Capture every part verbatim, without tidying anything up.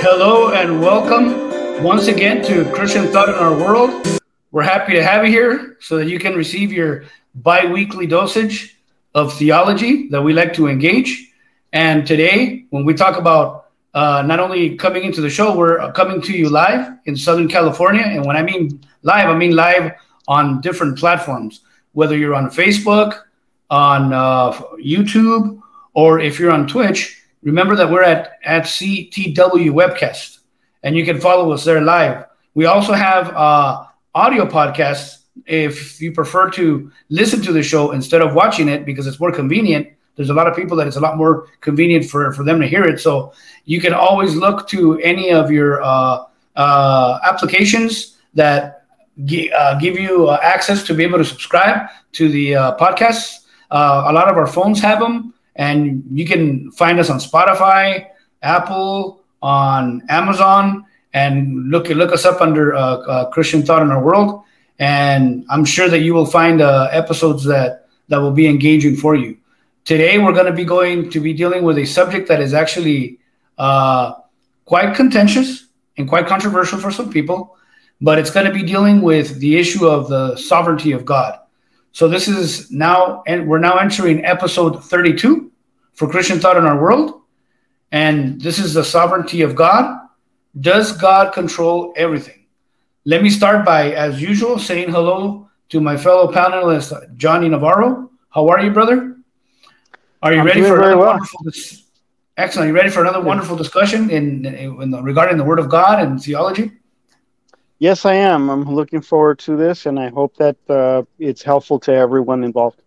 Hello and welcome once again to Christian Thought in Our World. We're happy to have you here so that you can receive your bi-weekly dosage of theology that we like to engage. And today, when we talk about uh, not only coming into the show, we're coming to you live in Southern California. And when I mean live, I mean live on different platforms, whether you're on Facebook, on uh, YouTube, or if you're on Twitch. Remember that we're at, at C T W Webcast, and you can follow us there live. We also have uh, audio podcasts if you prefer to listen to the show instead of watching it because it's more convenient. There's a lot of people that it's a lot more convenient for, for them to hear it. So you can always look to any of your uh, uh, applications that g- uh, give you uh, access to be able to subscribe to the uh, podcasts. Uh, a lot of our phones have them. And you can find us on Spotify, Apple, on Amazon, and look look us up under uh, uh, Christian Thought in Our World. And I'm sure that you will find uh, episodes that, that will be engaging for you. Today, we're going to be going to be dealing with a subject that is actually uh, quite contentious and quite controversial for some people, but it's going to be dealing with the issue of the sovereignty of God. So this is now, and we're now entering episode thirty-two for Christian Thought in Our World. And this is the sovereignty of God. Does God control everything? Let me start by, as usual, saying hello to my fellow panelist, Johnny Navarro. How are you, brother? Are you I'm ready doing for very another well. wonderful dis- Excellent. You ready for another wonderful discussion in, in the, regarding the Word of God and theology? Yes, I am. I'm looking forward to this, and I hope that uh, it's helpful to everyone involved.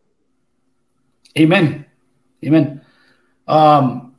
Amen. Amen. Um,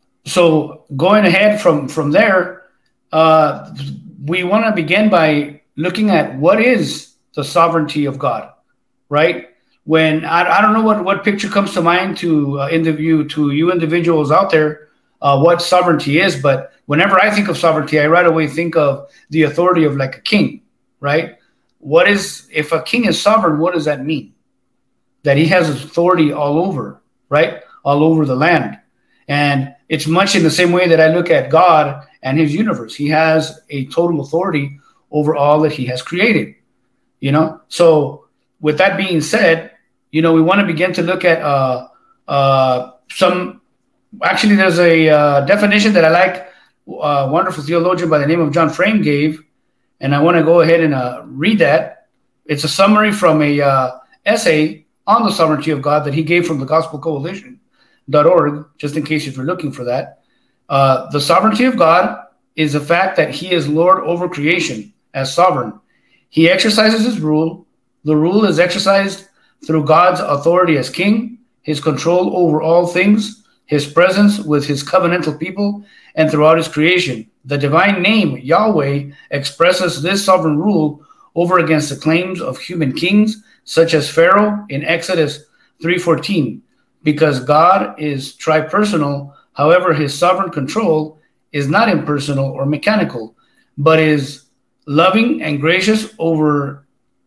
so going ahead from, from there, uh, we want to begin by looking at what is the sovereignty of God, right? When I, I don't know what, what picture comes to mind to uh, interview to you individuals out there, uh, what sovereignty is, but whenever I think of sovereignty, I right away think of the authority of like a king, right? What is, if a king is sovereign, what does that mean? That he has authority all over, right? All over the land. And it's much in the same way that I look at God and his universe. He has a total authority over all that he has created, you know? So with that being said, you know, we want to begin to look at uh, uh, some, actually there's a uh, definition that I like, a wonderful theologian by the name of John Frame gave, and I want to go ahead and uh, read that. It's a summary from a uh, essay on the sovereignty of God that he gave from the gospel coalition dot org, just in case if you're looking for that. Uh, the sovereignty of God is the fact that he is Lord over creation as sovereign. He exercises his rule. The rule is exercised through God's authority as king, his control over all things, his presence with his covenantal people, and throughout his creation. The divine name, Yahweh, expresses this sovereign rule over against the claims of human kings, such as Pharaoh in Exodus three fourteen. Because God is tripersonal, however, his sovereign control is not impersonal or mechanical, but is loving and gracious over,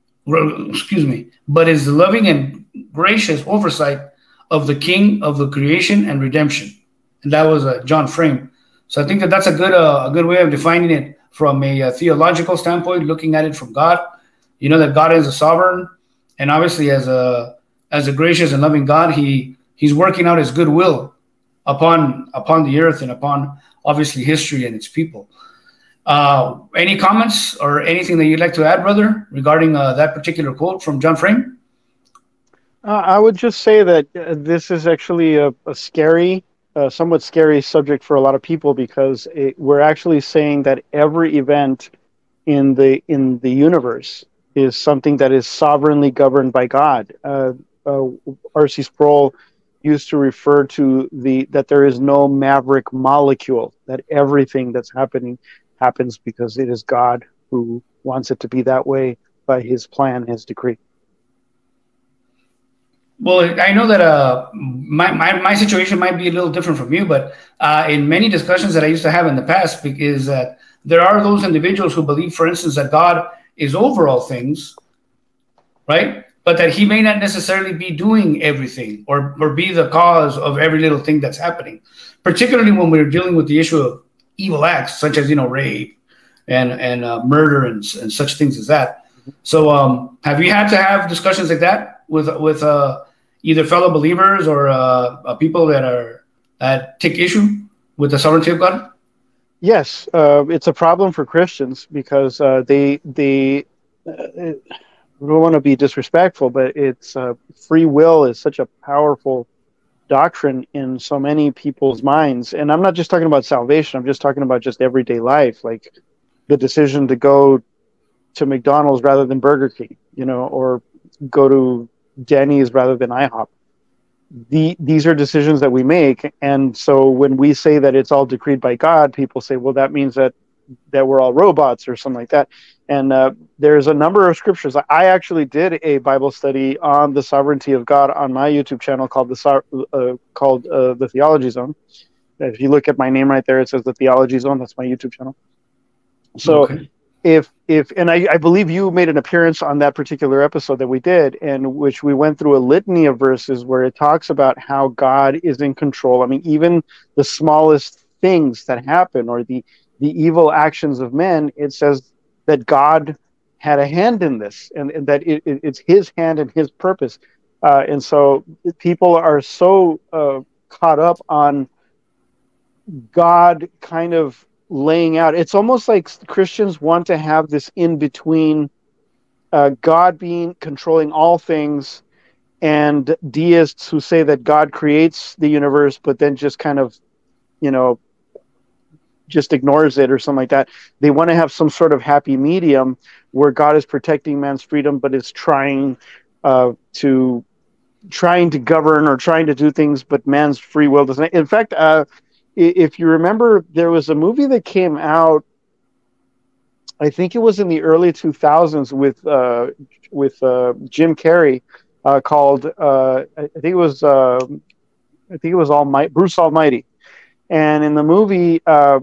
excuse me, but is the loving and gracious oversight of the King of the creation and redemption. And that was uh, John Frame. So I think that that's a good uh, a good way of defining it from a, a theological standpoint, looking at it from God. You know that God is a sovereign, and obviously as a as a gracious and loving God, he he's working out his goodwill upon upon the earth and upon obviously history and its people. Uh, any comments or anything that you'd like to add, brother, regarding uh, that particular quote from John Frame? Uh, I would just say that uh, this is actually a, a scary, uh, somewhat scary subject for a lot of people because it, we're actually saying that every event in the in the universe is something that is sovereignly governed by God. Uh, uh, R C Sproul used to refer to the that there is no maverick molecule, that everything that's happening happens because it is God who wants it to be that way by his plan, his decree. Well, I know that uh, my, my my situation might be a little different from you, but uh, in many discussions that I used to have in the past, is that there are those individuals who believe, for instance, that God is over all things, right? But that he may not necessarily be doing everything or, or be the cause of every little thing that's happening, particularly when we're dealing with the issue of evil acts, such as you know rape and and uh, murder and and such things as that. So, um, have you had to have discussions like that with with uh, either fellow believers or uh, uh, people that are that take issue with the sovereignty of God? Yes, uh, it's a problem for Christians because uh, they they uh, I don't want to be disrespectful, but it's uh, free will is such a powerful doctrine in so many people's minds. And I'm not just talking about salvation, I'm just talking about just everyday life, like the decision to go to McDonald's rather than Burger King, you know, or go to Denny's rather than IHOP. The, these are decisions that we make. And so when we say that it's all decreed by God, people say, well, that means that that we're all robots or something like that. And uh, there's a number of scriptures. I actually did a Bible study on the sovereignty of God on my YouTube channel called the uh, called uh, the Theology Zone. If you look at my name right there, it says the Theology Zone. That's my YouTube channel. So okay. if if and I, I believe you made an appearance on that particular episode that we did, in which we went through a litany of verses where it talks about how God is in control. I mean, even the smallest things that happen or the the evil actions of men, it says that God had a hand in this, and, and that it, it, it's his hand and his purpose. Uh, and so people are so uh, caught up on God kind of laying out. It's almost like Christians want to have this in between uh, God being controlling all things and deists who say that God creates the universe, but then just kind of, you know, just ignores it or something like that. They want to have some sort of happy medium where God is protecting man's freedom, but is trying uh, to trying to govern or trying to do things, but man's free will doesn't. In fact, uh, if you remember, there was a movie that came out, I think it was in the early two thousands with uh, with uh, Jim Carrey, uh, called uh, I think it was uh, I think it was Almighty, Bruce Almighty, and in the movie, uh,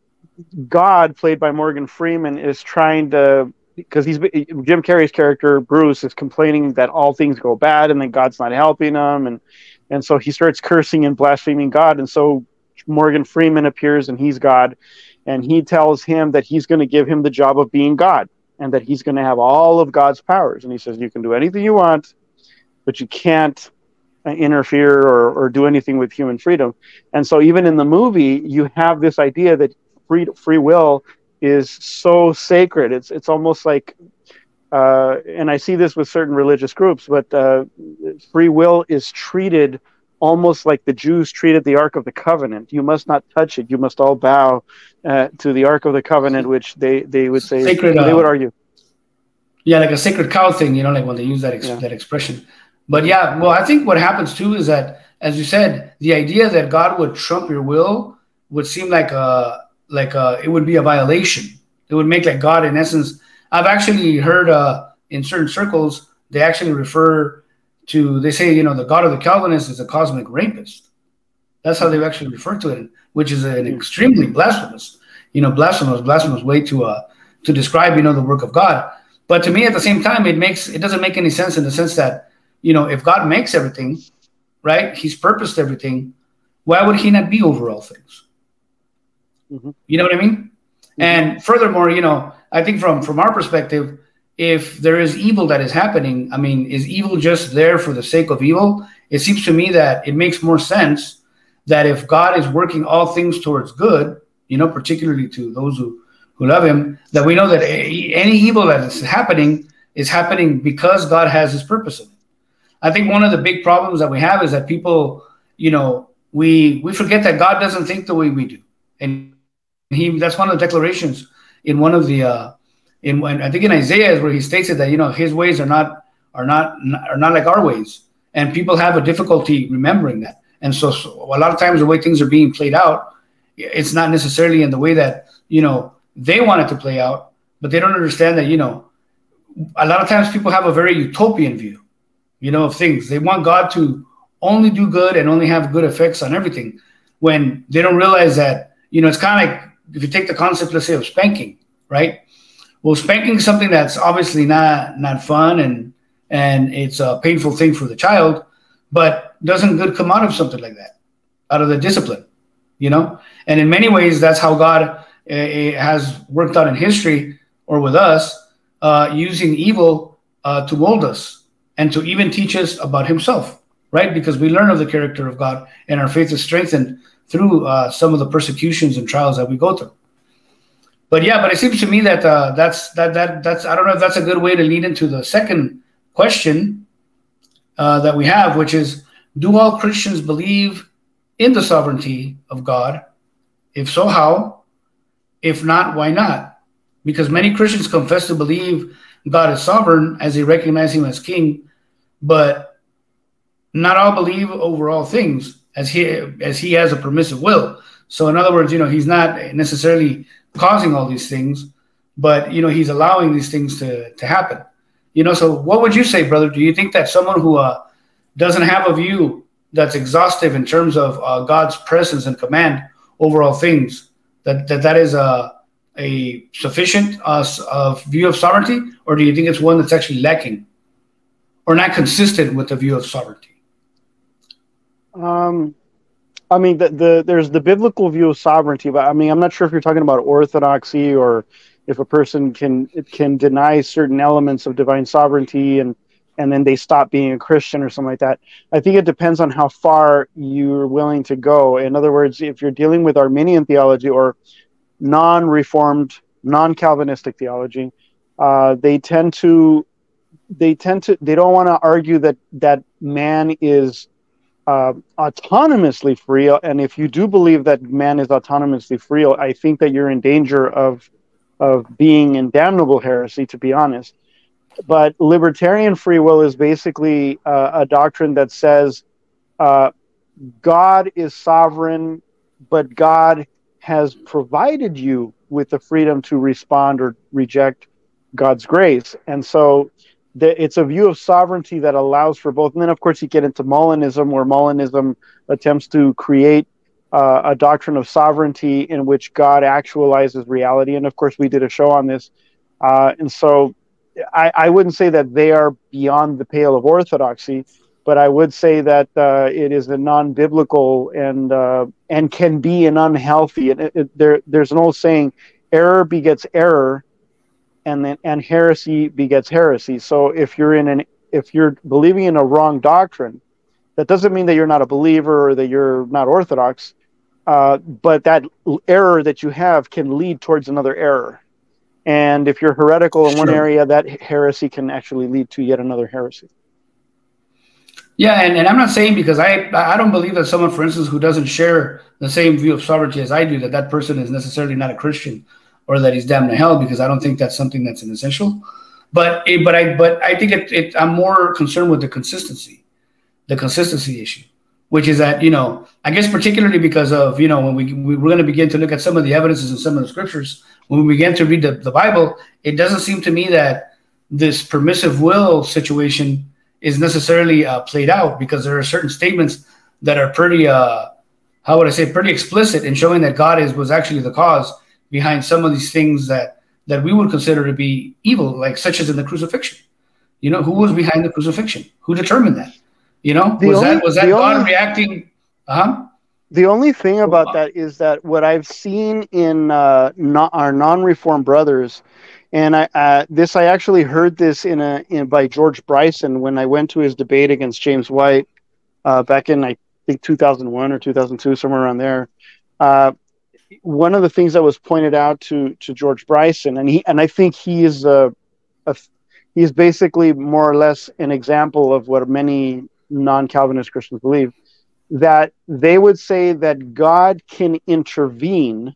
God, played by Morgan Freeman, is trying to, because he's Jim Carrey's character Bruce is complaining that all things go bad and that God's not helping him, and and so he starts cursing and blaspheming God, and so Morgan Freeman appears and he's God, and he tells him that he's going to give him the job of being God and that he's going to have all of God's powers, and he says you can do anything you want, but you can't interfere or, or do anything with human freedom. And so even in the movie, you have this idea that free free will is so sacred. It's it's almost like, uh, and I see this with certain religious groups, but uh, free will is treated almost like the Jews treated the Ark of the Covenant. You must not touch it. You must all bow uh, to the Ark of the Covenant, which they, they would say, sacred, they would argue. Yeah, like a sacred cow thing, you know, like when they use that ex- yeah. that expression. But yeah, well, I think what happens too is that, as you said, the idea that God would trump your will would seem like a like a, it would be a violation. It would make like God, in essence. I've actually heard uh, in certain circles they actually refer to, they say, you know, the God of the Calvinists is a cosmic rapist. That's how they actually refer to it, which is an extremely blasphemous, you know, blasphemous, blasphemous way to uh, to describe, you know, the work of God. But to me, at the same time, it makes it doesn't make any sense in the sense that, you know, if God makes everything, right, he's purposed everything, why would he not be over all things? Mm-hmm. You know what I mean? Mm-hmm. And furthermore, you know, I think from from our perspective, if there is evil that is happening, I mean, is evil just there for the sake of evil? It seems to me that it makes more sense that if God is working all things towards good, you know, particularly to those who, who love him, that we know that any evil that is happening is happening because God has his purpose in it. I think one of the big problems that we have is that people, you know, we we forget that God doesn't think the way we do. And he that's one of the declarations in one of the uh, in when I think in Isaiah is where he states it, that, you know, his ways are not are not are not like our ways, and people have a difficulty remembering that. And so, so a lot of times the way things are being played out, it's not necessarily in the way that, you know, they want it to play out, but they don't understand that, you know, a lot of times people have a very utopian view, you know, of things. They want God to only do good and only have good effects on everything, when they don't realize that, you know, it's kind of like if you take the concept, let's say, of spanking, right? Well, spanking is something that's obviously not not fun, and and it's a painful thing for the child, but doesn't good come out of something like that, out of the discipline? you know. And in many ways, that's how God uh, has worked out in history or with us, uh, using evil uh, to mold us and to even teach us about Himself, right? Because we learn of the character of God, and our faith is strengthened through uh, some of the persecutions and trials that we go through. But yeah, but it seems to me that uh, that's that that that's I don't know if that's a good way to lead into the second question uh, that we have, which is, do all Christians believe in the sovereignty of God? If so, how? If not, why not? Because many Christians confess to believe God is sovereign as they recognize Him as King, but not all believe over all things as he as He has a permissive will. So in other words, you know, He's not necessarily causing all these things, but you know, He's allowing these things to to happen. You know, so what would you say, brother? Do you think that someone who uh, doesn't have a view that's exhaustive in terms of uh, God's presence and command over all things, that that, that is a a sufficient uh, uh, view of sovereignty, or do you think it's one that's actually lacking or not consistent with the view of sovereignty? Um, I mean, the, the there's the biblical view of sovereignty, but I mean, I'm not sure if you're talking about orthodoxy or if a person can can deny certain elements of divine sovereignty and and then they stop being a Christian or something like that. I think it depends on how far you're willing to go. In other words, if you're dealing with Arminian theology or non-reformed, non-Calvinistic theology, uh, they tend to they tend to they don't want to argue that that man is uh, autonomously free. And if you do believe that man is autonomously free, I think that you're in danger of of being in damnable heresy, to be honest. But libertarian free will is basically uh, a doctrine that says uh, God is sovereign, but God has provided you with the freedom to respond or reject God's grace. And so the, it's a view of sovereignty that allows for both. And then, of course, you get into Molinism, where Molinism attempts to create uh, a doctrine of sovereignty in which God actualizes reality. And, of course, we did a show on this. Uh, and so I, I wouldn't say that they are beyond the pale of orthodoxy, but I would say that uh, it is a non-biblical and uh, and can be an unhealthy. And it, it, there, there's an old saying: "Error begets error, and then and heresy begets heresy." So if you're in an if you're believing in a wrong doctrine, that doesn't mean that you're not a believer or that you're not orthodox. Uh, but that error that you have can lead towards another error. And if you're heretical in Sure. one area, that heresy can actually lead to yet another heresy. Yeah, and, and I'm not saying because I I don't believe that someone, for instance, who doesn't share the same view of sovereignty as I do, that that person is necessarily not a Christian or that he's damned to hell, because I don't think that's something that's an essential. But it, but I but I think it, it I'm more concerned with the consistency, the consistency issue, which is that, you know, I guess particularly because of, you know, when we, we we're going to begin to look at some of the evidences in some of the scriptures, when we begin to read the, the Bible, it doesn't seem to me that this permissive will situation is necessarily uh, played out, because there are certain statements that are pretty, uh, how would I say, pretty explicit in showing that God is was actually the cause behind some of these things that, that we would consider to be evil, like such as in the crucifixion. You know, who was behind the crucifixion? Who determined that? You know, The was only- that was that the God only- reacting? Uh-huh. The only thing about that is that what I've seen in uh, not, our non-reformed brothers, and I, uh, this I actually heard this in a in, by George Bryson when I went to his debate against James White uh, back in, I think, two thousand one or two thousand two, somewhere around there. Uh, one of the things that was pointed out to to George Bryson, and he and I think he is a, a he's basically more or less an example of what many non-Calvinist Christians believe, that they would say that God can intervene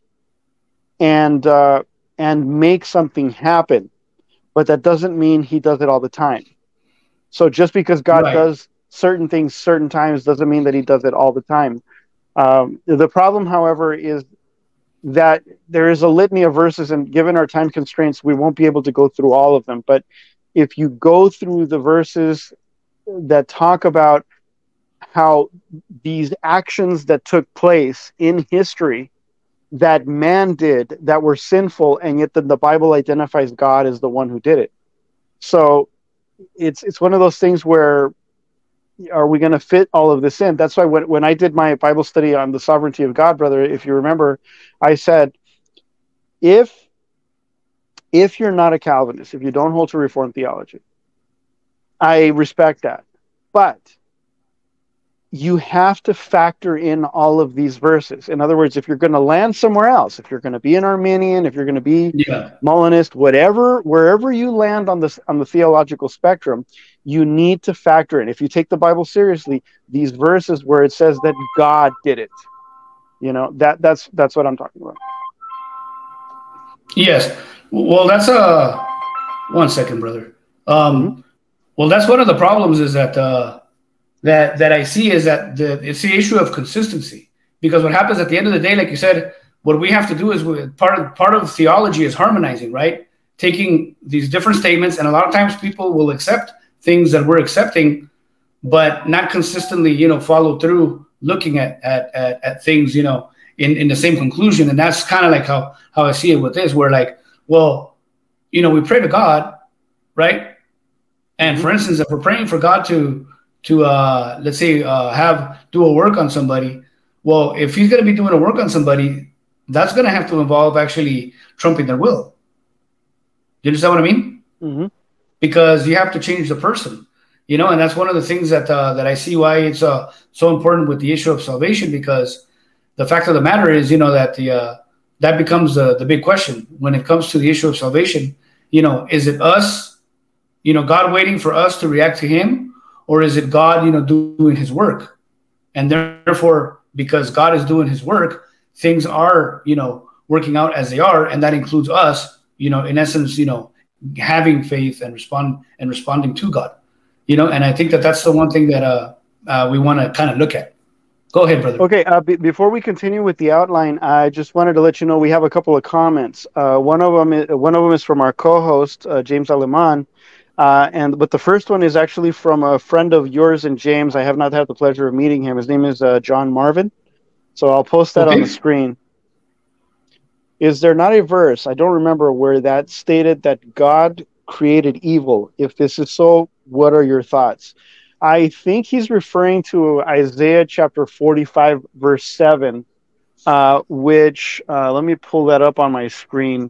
and uh, and make something happen, but that doesn't mean he does it all the time. So just because God Right. does certain things certain times doesn't mean that he does it all the time. Um, the problem, however, is that there is a litany of verses, and given our time constraints, we won't be able to go through all of them. But if you go through the verses that talk about how these actions that took place in history that man did that were sinful, and yet the, the Bible identifies God as the one who did it. So it's it's one of those things where are we going to fit all of this in? That's why when, when I did my Bible study on the sovereignty of God, brother, if you remember, I said, if if you're not a Calvinist, if you don't hold to Reformed theology, I respect that. But you have to factor in all of these verses. In other words, if you're going to land somewhere else, if you're going to be an Arminian, if you're going to be Yeah. Molinist, whatever, wherever you land on this on the theological spectrum, you need to factor in. If you take the Bible seriously, these verses where it says that God did it, you know, that that's that's what I'm talking about. Yes. Well, that's a one second, brother. Um, Mm-hmm. Well, that's one of the problems is that uh, that that I see is that the it's the issue of consistency. Because what happens at the end of the day, like you said, what we have to do is we, part of part of theology is harmonizing, right? Taking these different statements, and a lot of times people will accept things that we're accepting, but not consistently, you know, follow through looking at at at, at things, you know, in, in the same conclusion. And that's kind of like how how I see it with this, where like, well, you know, we pray to God, right? And for instance, if we're praying for God to to uh, let's say uh, have do a work on somebody, well, if He's going to be doing a work on somebody, that's going to have to involve actually trumping their will. You understand what I mean? Mm-hmm. Because you have to change the person, you know, and that's one of the things that uh, that I see why it's uh, so important with the issue of salvation. Because the fact of the matter is, you know, that the uh, that becomes the the big question when it comes to the issue of salvation. You know, is it us? You know, God waiting for us to react to Him, or is it God, you know, doing His work? And therefore, because God is doing His work, things are, you know, working out as they are, and that includes us, you know, in essence, you know, having faith and respond and responding to God, you know. And I think that that's the one thing that uh, uh we want to kind of look at. Go ahead, brother. Okay, uh, b- before we continue with the outline, I just wanted to let you know we have a couple of comments. Uh, one of them, is, one of them is from our co-host uh, James Aleman. Uh, and but the first one is actually from a friend of yours and James. I have not had the pleasure of meeting him. His name is uh, John Marvin. So I'll post that Okay. on the screen. Is there not a verse, I don't remember, where that stated that God created evil? If this is so, what are your thoughts? I think he's referring to Isaiah chapter forty-five, verse seven, uh, which, uh, let me pull that up on my screen.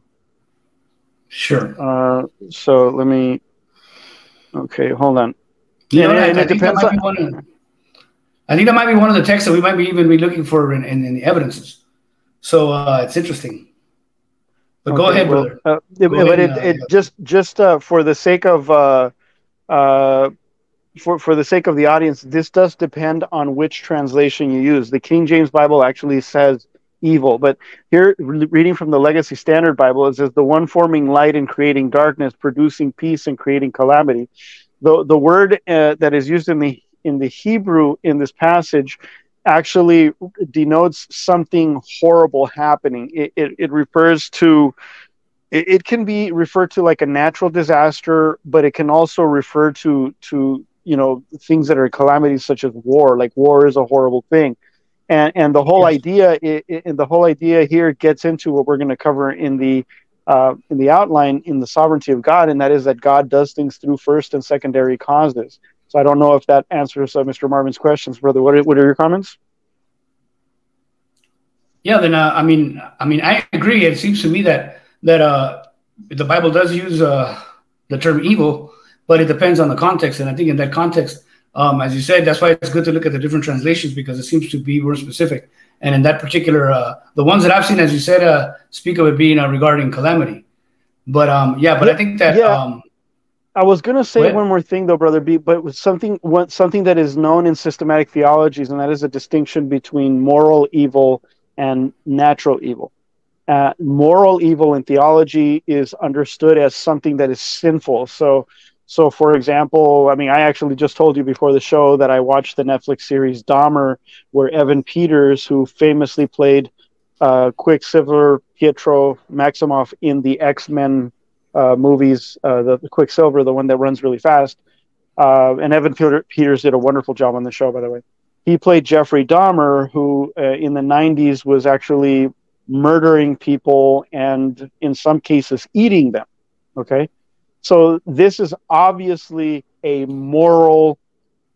Sure. Uh, so let me... Okay, hold on. You know, and, I, and I it think that depends might on, be one of, I think that might be one of the texts that we might be even be looking for in, in, in the evidences. So uh, it's interesting. But go okay, ahead, well, brother. uh, it, Go but ahead it, and, uh, it just just uh, for the sake of uh, uh, for for the sake of the audience, this does depend on which translation you use. The King James Bible actually says evil, but here, re- reading from the Legacy Standard Bible, it says the one forming light and creating darkness, producing peace and creating calamity. The the word uh, that is used in the in the Hebrew in this passage actually denotes something horrible happening. It it, it refers to it, it can be referred to like a natural disaster, but it can also refer to to you know things that are calamities such as war. Like war is a horrible thing, and and the whole yes. idea it, it, the whole idea here gets into what we're going to cover in the uh, in the outline in the sovereignty of God, and that is that God does things through first and secondary causes. So I don't know if that answers uh, Mister Marvin's questions, brother. What are, what are your comments? Yeah, then uh, I mean, I mean, I agree. It seems to me that that uh, the Bible does use uh, the term evil, but it depends on the context. And I think in that context, um, as you said, that's why it's good to look at the different translations because it seems to be more specific. And in that particular, uh, the ones that I've seen, as you said, uh, speak of it being uh, regarding calamity. But um, yeah, but Yeah, I think that yeah. um, I was going to say what? one more thing, though, brother B, but with something what, something that is known in systematic theologies, and that is a distinction between moral evil and natural evil. Uh, moral evil in theology is understood as something that is sinful. So, so for example, I mean, I actually just told you before the show that I watched the Netflix series Dahmer, where Evan Peters, who famously played uh, Quicksilver, Pietro Maximoff in the X-Men uh, movies, uh, the, the Quicksilver, the one that runs really fast, uh, and Evan Peter, Peters did a wonderful job on the show, by the way. He played Jeffrey Dahmer, who uh, in the nineties was actually murdering people and in some cases eating them. Okay. So this is obviously a moral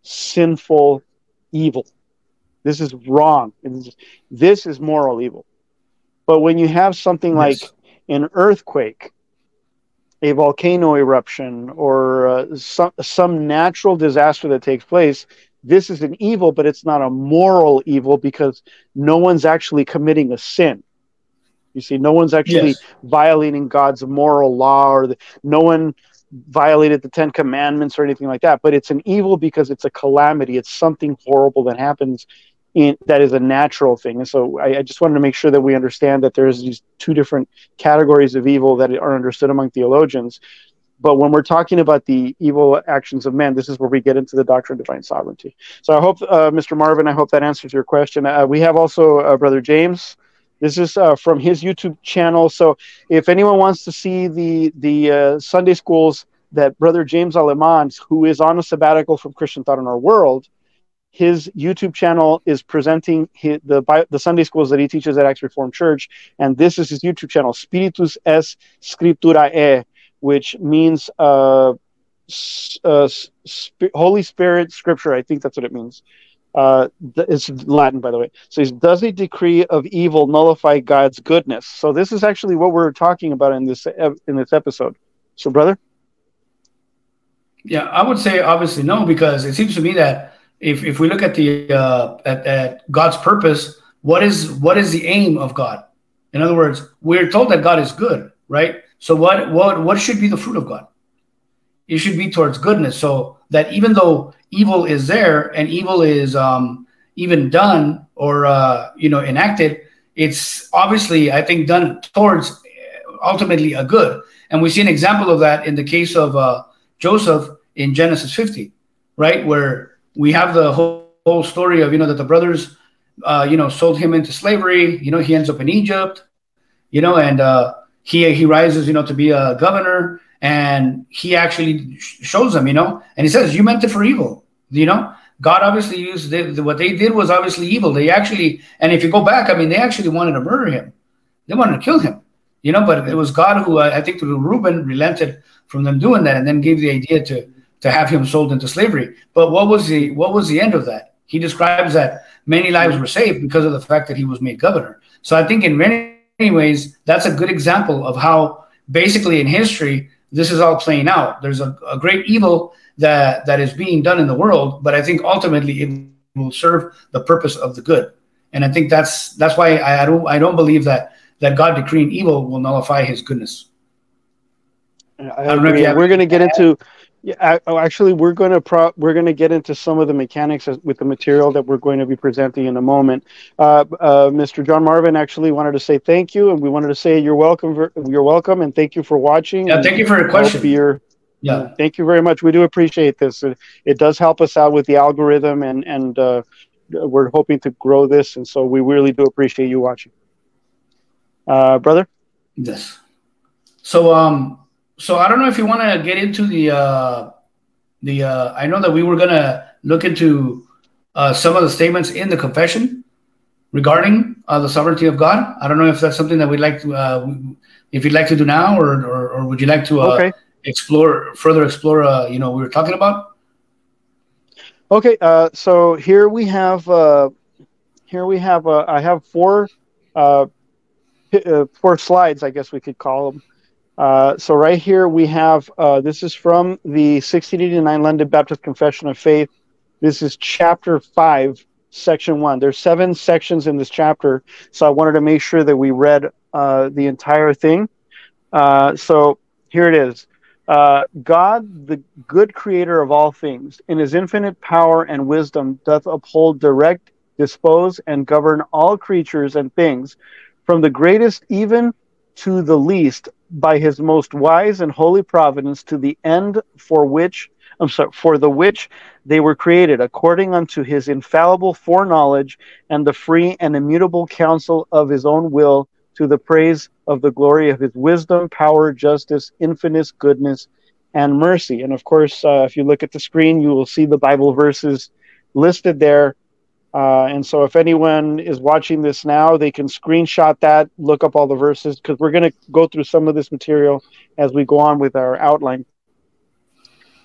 sinful evil. This is wrong. This is moral evil. But when you have something like Yes. an earthquake, a volcano eruption, or uh, some, some natural disaster that takes place, this is an evil, but it's not a moral evil because no one's actually committing a sin. You see, no one's actually Yes. violating God's moral law, or the, no one violated the Ten Commandments or anything like that. But it's an evil because it's a calamity. It's something horrible that happens in, that is a natural thing. And so I, I just wanted to make sure that we understand that there's these two different categories of evil that are understood among theologians. But when we're talking about the evil actions of men, this is where we get into the doctrine of divine sovereignty. So I hope, uh, Mister Marvin, I hope that answers your question. Uh, we have also uh, Brother James. This is uh, from his YouTube channel. So if anyone wants to see the the uh, Sunday schools that Brother James Alemán, who is on a sabbatical from Christian Thought in Our World, his YouTube channel is presenting his, the the Sunday schools that he teaches at Acts Reformed Church, and this is his YouTube channel, Spiritus es Scripturae, which means uh, uh, sp- Holy Spirit Scripture. I think that's what it means. Uh, it's Latin, by the way. So, he's, does a decree of evil nullify God's goodness? So, this is actually what we're talking about in this in this episode. So, brother, Yeah, I would say obviously no, because it seems to me that if, if we look at the uh, at, at God's purpose, what is what is the aim of God? In other words, we're told that God is good, right? So, what what what should be the fruit of God? It should be towards goodness. So that even though evil is there and evil is um, even done or uh, you know enacted, it's obviously, I think, done towards ultimately a good. And we see an example of that in the case of uh, Joseph in Genesis fifty, right, where we have the whole, whole story of you know that the brothers uh, you know sold him into slavery. You know he ends up in Egypt. You know, and uh, he he rises you know to be a governor. And he actually shows them, you know, and he says, you meant it for evil, you know. God obviously used, they, what they did was obviously evil. They actually, and if you go back, I mean, they actually wanted to murder him. They wanted to kill him, you know, but it was God who, uh, I think through Reuben, relented from them doing that and then gave the idea to to have him sold into slavery. But what was the what was the end of that? He describes that many lives were saved because of the fact that he was made governor. So I think in many, many ways, that's a good example of how basically in history, this is all playing out. There's a, a great evil that, that is being done in the world, but I think ultimately it will serve the purpose of the good. And I think that's that's why I, I don't I don't believe that that God decreeing evil will nullify His goodness. I, I agree. We're going to get into. Yeah, I, actually, we're going to pro, we're going to get into some of the mechanics with the material that we're going to be presenting in a moment. Uh, uh, Mister John Marvin actually wanted to say thank you, and we wanted to say you're welcome. You're welcome, and thank you for watching. Yeah, thank you for your question. You're, yeah, uh, thank you very much. We do appreciate this. It, it does help us out with the algorithm, and and uh, we're hoping to grow this, and so we really do appreciate you watching, uh, brother. Yes. So um. So I don't know if you want to get into the uh, the. Uh, I know that we were gonna look into uh, some of the statements in the confession regarding uh, the sovereignty of God. I don't know if that's something that we'd like to, uh, if you'd like to do now, or or, or would you like to uh, okay. explore further explore? Uh, you know, we were talking about. Okay, uh, so here we have uh, here we have uh, I have four uh, four slides, I guess we could call them. Uh, so right here we have, uh, this is from the sixteen eighty-nine London Baptist Confession of Faith. This is chapter five, section one. There's seven sections in this chapter, so I wanted to make sure that we read uh, the entire thing. Uh, so here it is. Uh, God, the good creator of all things, in his infinite power and wisdom, doth uphold, direct, dispose, and govern all creatures and things, from the greatest even to the least, by his most wise and holy providence, to the end for which, I'm sorry, for the which they were created, according unto his infallible foreknowledge and the free and immutable counsel of his own will, to the praise of the glory of his wisdom, power, justice, infinite goodness, and mercy. And of course, uh, if you look at the screen, you will see the Bible verses listed there. Uh, and so if anyone is watching this now, they can screenshot that, look up all the verses, because we're going to go through some of this material as we go on with our outline.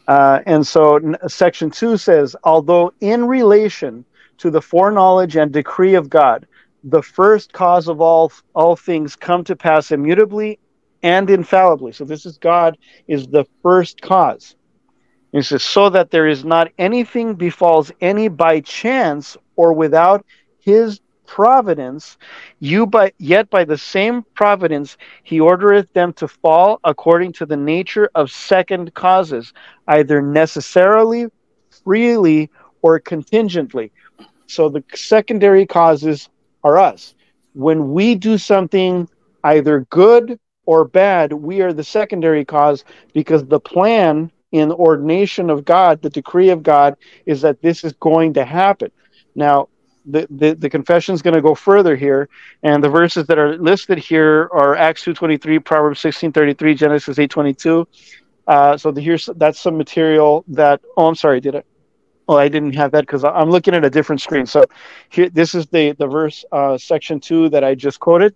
Uh, and so n- section two says, although in relation to the foreknowledge and decree of God, the first cause of all all things come to pass immutably and infallibly. So this is God is the first cause. He says, so that there is not anything befalls any by chance or without his providence, you but yet by the same providence he ordereth them to fall according to the nature of second causes, either necessarily, freely, or contingently. So the secondary causes are us. When we do something either good or bad, we are the secondary cause, because the plan in the ordination of God, the decree of God, is that this is going to happen. Now, the, the, the confession is going to go further here, and the verses that are listed here are Acts two twenty-three, Proverbs sixteen thirty-three, Genesis eight twenty-two. Uh, so the, here's that's some material that. Oh, I'm sorry. Did I? Oh, I didn't have that because I'm looking at a different screen. So here, this is the the verse, uh, section two that I just quoted.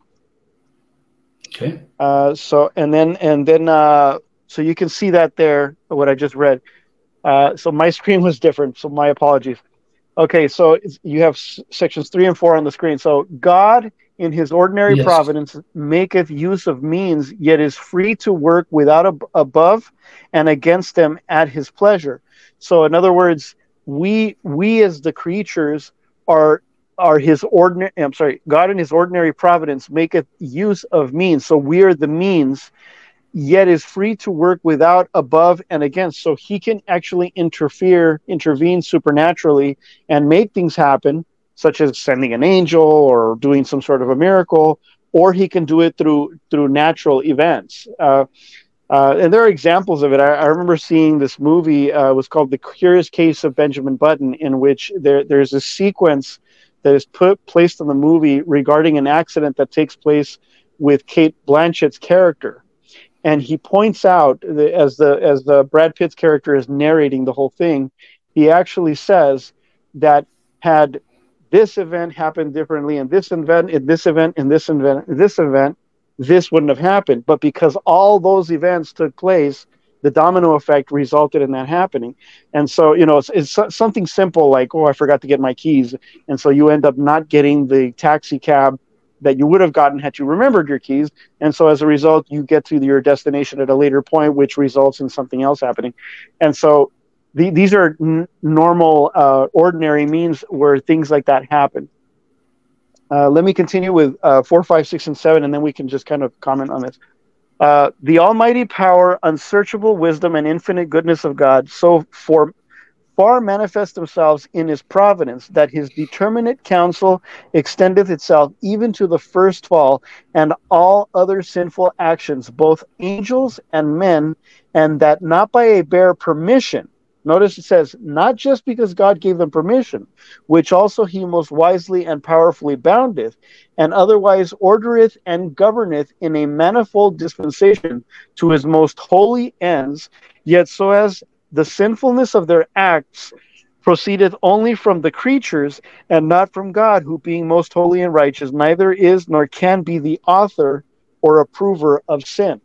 Okay. Uh, so and then and then uh, so you can see that there, what I just read. Uh, so my screen was different, so my apologies. Okay, so it's, you have s- sections three and four on the screen. So God, in His ordinary Yes. providence, maketh use of means, yet is free to work without ab- above and against them at His pleasure. So, in other words, we we as the creatures are are His ordinary. I'm sorry, God in His ordinary providence maketh use of means. So we are the means, yet is free to work without, above, and against. So he can actually interfere, intervene supernaturally and make things happen, such as sending an angel or doing some sort of a miracle, or he can do it through through natural events. Uh, uh, and there are examples of it. I, I remember seeing this movie. Uh, it was called The Curious Case of Benjamin Button, in which there there's a sequence that is put placed in the movie regarding an accident that takes place with Kate Blanchett's character. And he points out that as the as the Brad Pitt's character is narrating the whole thing, he actually says that had this event happened differently in this event, in this event, in this event, in this event, this wouldn't have happened. But because all those events took place, the domino effect resulted in that happening. And so, you know, it's, it's something simple like, oh, I forgot to get my keys, and so you end up not getting the taxi cab that you would have gotten had you remembered your keys. And so as a result, you get to your destination at a later point, which results in something else happening. And so the, these are n- normal, uh, ordinary means where things like that happen. Uh, let me continue with uh, four, five, six, and seven, and then we can just kind of comment on this. Uh, the almighty power, unsearchable wisdom, and infinite goodness of God, so for far manifest themselves in his providence, that his determinate counsel extendeth itself even to the first fall and all other sinful actions, both angels and men, and that not by a bare permission. Notice it says, not just because God gave them permission, which also he most wisely and powerfully boundeth, and otherwise ordereth and governeth in a manifold dispensation to his most holy ends, yet so as the sinfulness of their acts proceedeth only from the creatures and not from God, who being most holy and righteous, neither is nor can be the author or approver of sin.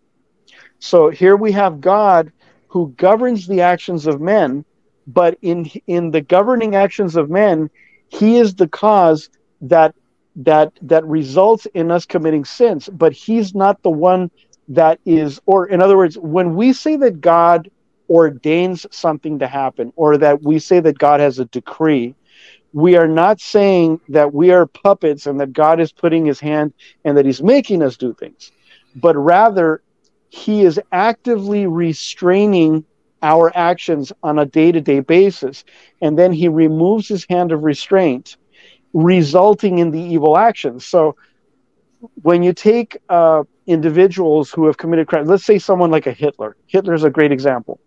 So here we have God who governs the actions of men, but in in the governing actions of men, he is the cause that that that results in us committing sins, but he's not the one that is, or in other words, when we say that God ordains something to happen, or that we say that God has a decree, we are not saying that we are puppets and that God is putting his hand and that he's making us do things, but rather he is actively restraining our actions on a day-to-day basis, and then he removes his hand of restraint, resulting in the evil actions. So when you take uh, individuals who have committed crimes, let's say someone like a Hitler. Hitler is a great example.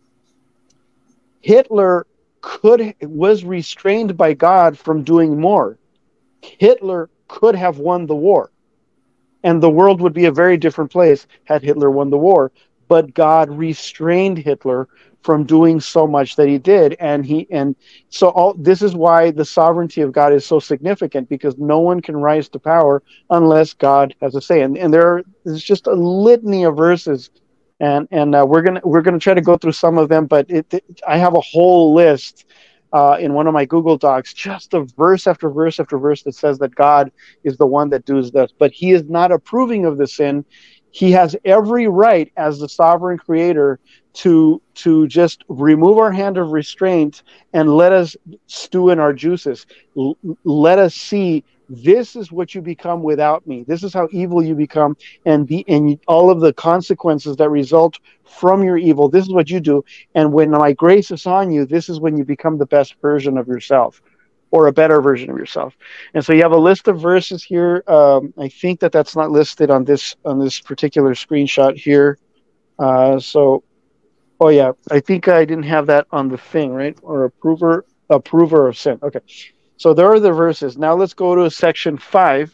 Hitler could was restrained by God from doing more. Hitler could have won the war, and the world would be a very different place had Hitler won the war. But God restrained Hitler from doing so much that he did, and he and so all this is why the sovereignty of God is so significant, because no one can rise to power unless God has a say. And, and there are, there's just a litany of verses and and uh, we're gonna we're gonna try to go through some of them. But it, it I have a whole list uh, in one of my Google Docs, just of verse after verse after verse that says that God is the one that does this, but He is not approving of the sin. He has every right as the sovereign creator to to just remove our hand of restraint and let us stew in our juices. L- let us see, this is what you become without me. This is how evil you become, and the and all of the consequences that result from your evil. This is what you do. And when my grace is on you, this is when you become the best version of yourself, or a better version of yourself. And so you have a list of verses here. Um, I think that that's not listed on this on this particular screenshot here. Uh, so, oh yeah, I think I didn't have that on the thing, right? Or approver, approver of sin. Okay, so there are the verses. Now let's go to section five.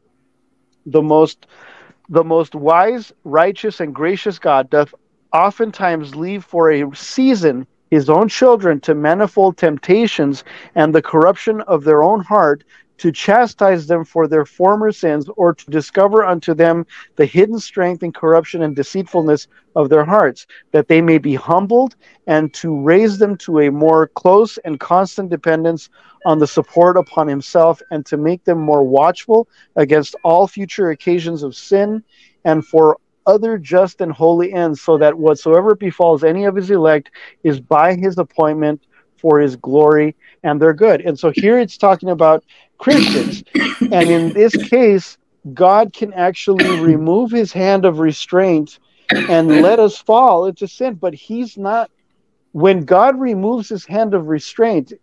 The most, the most wise, righteous, and gracious God doth oftentimes leave for a season his own children to manifold temptations and the corruption of their own heart, to chastise them for their former sins, or to discover unto them the hidden strength and corruption and deceitfulness of their hearts, that they may be humbled, and to raise them to a more close and constant dependence on the support upon himself, and to make them more watchful against all future occasions of sin, and for other just and holy ends, so that whatsoever befalls any of his elect is by his appointment for his glory and their good. And so here it's talking about Christians. And in this case, God can actually remove his hand of restraint and let us fall into sin. But he's not, when God removes his hand of restraint,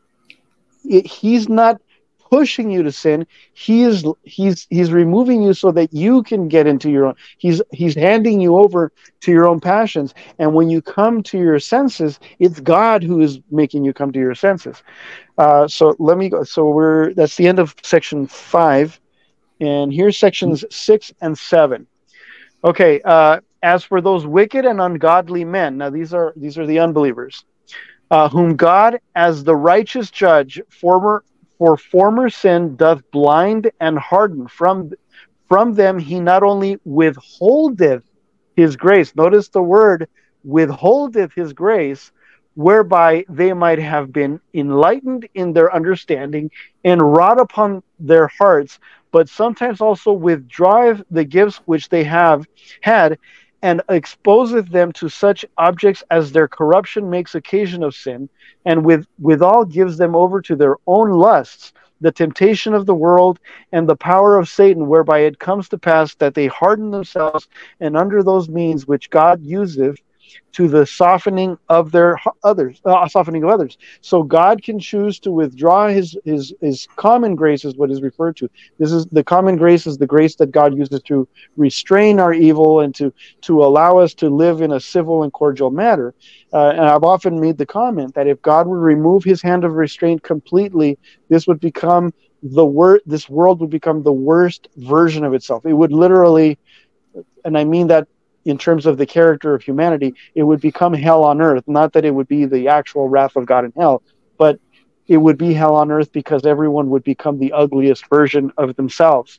it, he's not pushing you to sin. He is he's he's removing you so that you can get into your own. He's he's handing you over to your own passions. And when you come to your senses, it's God who is making you come to your senses. Uh, so let me go. So we're that's the end of section five, and here's sections six and seven. Okay. Uh, as for those wicked and ungodly men, now these are these are the unbelievers, uh, whom God, as the righteous judge, former for former sin doth blind and harden. From from them he not only withholdeth his grace. Notice the word withholdeth his grace, whereby they might have been enlightened in their understanding and wrought upon their hearts, but sometimes also withdraweth the gifts which they have had, and exposeth them to such objects as their corruption makes occasion of sin, and with withal gives them over to their own lusts, the temptation of the world, and the power of Satan, whereby it comes to pass that they harden themselves, and under those means which God useth, to the softening of their others, uh, softening of others. So God can choose to withdraw his his his common grace, is what is referred to. This is the common grace, is the grace that God uses to restrain our evil and to to allow us to live in a civil and cordial manner. Uh, and I've often made the comment that if God would remove his hand of restraint completely, this would become the wor- this world would become the worst version of itself. It would literally, and I mean that in terms of the character of humanity, it would become hell on earth. Not that it would be the actual wrath of God in hell, but it would be hell on earth because everyone would become the ugliest version of themselves.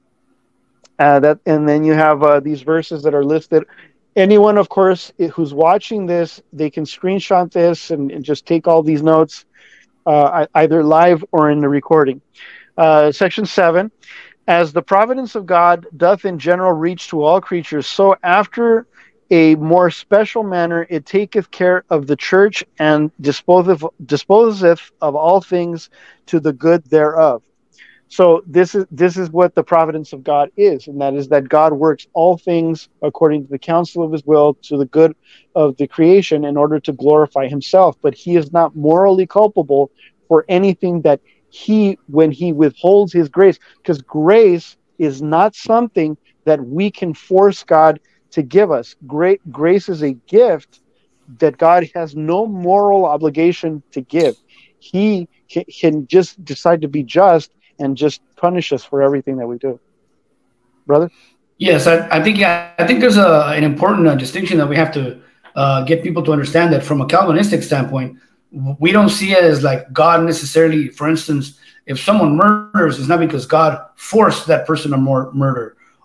Uh, that, and then you have uh, these verses that are listed. Anyone, of course, who's watching this, they can screenshot this and, and just take all these notes, uh, either live or in the recording. Uh, section seven. As the providence of God doth in general reach to all creatures, so after a more special manner it taketh care of the church, and disposeth, disposeth of all things to the good thereof. So this is this is what the providence of God is, and that is that God works all things according to the counsel of his will to the good of the creation in order to glorify himself. But he is not morally culpable for anything that he, when he withholds his grace, because grace is not something that we can force God to give us. Great grace is a gift that God has no moral obligation to give. He can, can just decide to be just and just punish us for everything that we do. Brother? Yes, I, I think yeah, I think there's a an important uh, distinction that we have to uh, get people to understand, that from a Calvinistic standpoint, we don't see it as like God necessarily. For instance, if someone murders, it's not because God forced that person to mur- murder,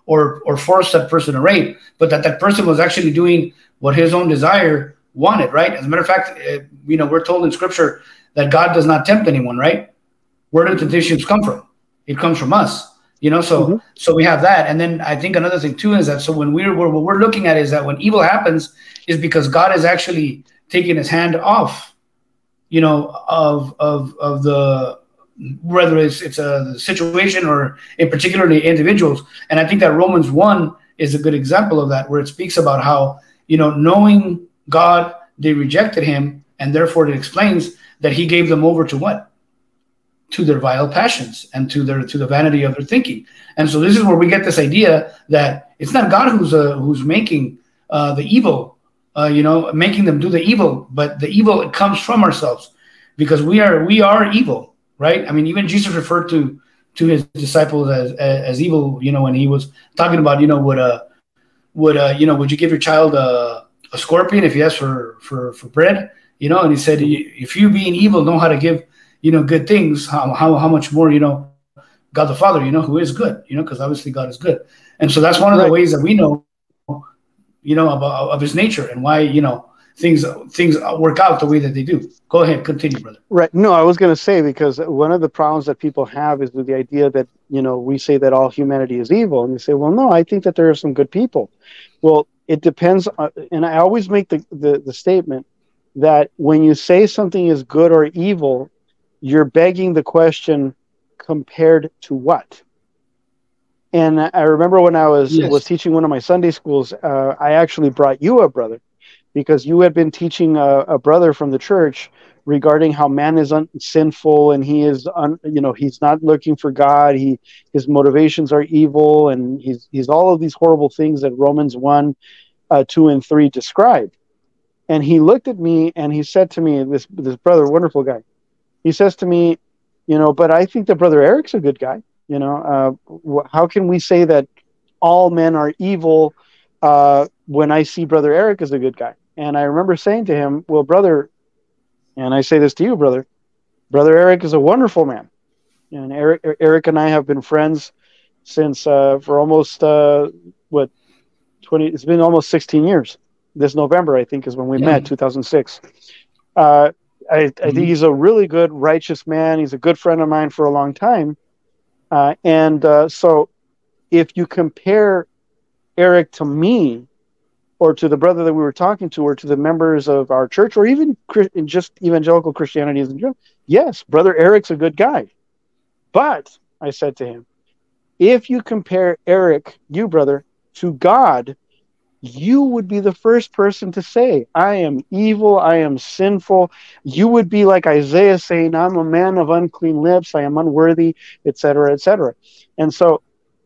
or or force that person to rape, but that that person was actually doing what his own desire wanted, right? As a matter of fact, uh, you know, we're told in Scripture that God does not tempt anyone, right? Where do temptations come from? It comes from us, you know. So, mm-hmm. so we have that, and then I think another thing too is that so when we're what we're looking at is that when evil happens is because God is actually taking His hand off, you know, of of of the whether it's it's a situation or in particularly individuals, and I think that Romans one is a good example of that, where it speaks about how, you know, knowing God, they rejected Him, and therefore it explains that He gave them over to what? To their vile passions and to their to the vanity of their thinking. And so this is where we get this idea that it's not God who's uh, who's making uh, the evil, uh, you know, making them do the evil, but the evil, it comes from ourselves, because we are we are evil, right? I mean, even Jesus referred to to His disciples as as, as evil, you know, when He was talking about, you know, would uh would uh you know would you give your child a, a scorpion if he asks for for for bread, you know? And He said, if you being evil know how to give, you know, good things, how, how how much more, you know, God the Father, you know, who is good, you know, because obviously God is good. And so that's one of right. the ways that we know, you know, about of His nature and why, you know, things things work out the way that they do. Go ahead, continue, brother. Right. No, I was going to say, because one of the problems that people have is with the idea that, you know, we say that all humanity is evil, and you say, well, no, I think that there are some good people. Well, it depends on, and I always make the, the, the statement that when you say something is good or evil, you're begging the question, compared to what? And I remember when I was yes. was teaching one of my Sunday schools, uh, I actually brought you up, brother, because you had been teaching a, a brother from the church regarding how man is un- sinful, and he is, un- you know, he's not looking for God. He his motivations are evil, and he's he's all of these horrible things that Romans one, uh, two, and three describe. And he looked at me and he said to me, this this brother, wonderful guy. He says to me, you know, but I think that Brother Eric's a good guy. You know, uh, how can we say that all men are evil uh, when I see Brother Eric as a good guy? And I remember saying to him, well, brother, and I say this to you, brother, Brother Eric is a wonderful man. And Eric, Eric and I have been friends since uh, for almost, uh, what, twenty, it's been almost sixteen years. This November, I think, is when we yeah. met, two thousand six. Uh, I, I mm-hmm. think he's a really good, righteous man. He's a good friend of mine for a long time. Uh, and uh, so if you compare Eric to me, or to the brother that we were talking to, or to the members of our church, or even in just evangelical Christianity in general, yes, Brother Eric's a good guy. But, I said to him, if you compare Eric, you brother, to God, you would be the first person to say, I am evil, I am sinful. You would be like Isaiah saying, I'm a man of unclean lips, I am unworthy, et cetera, et cetera. And so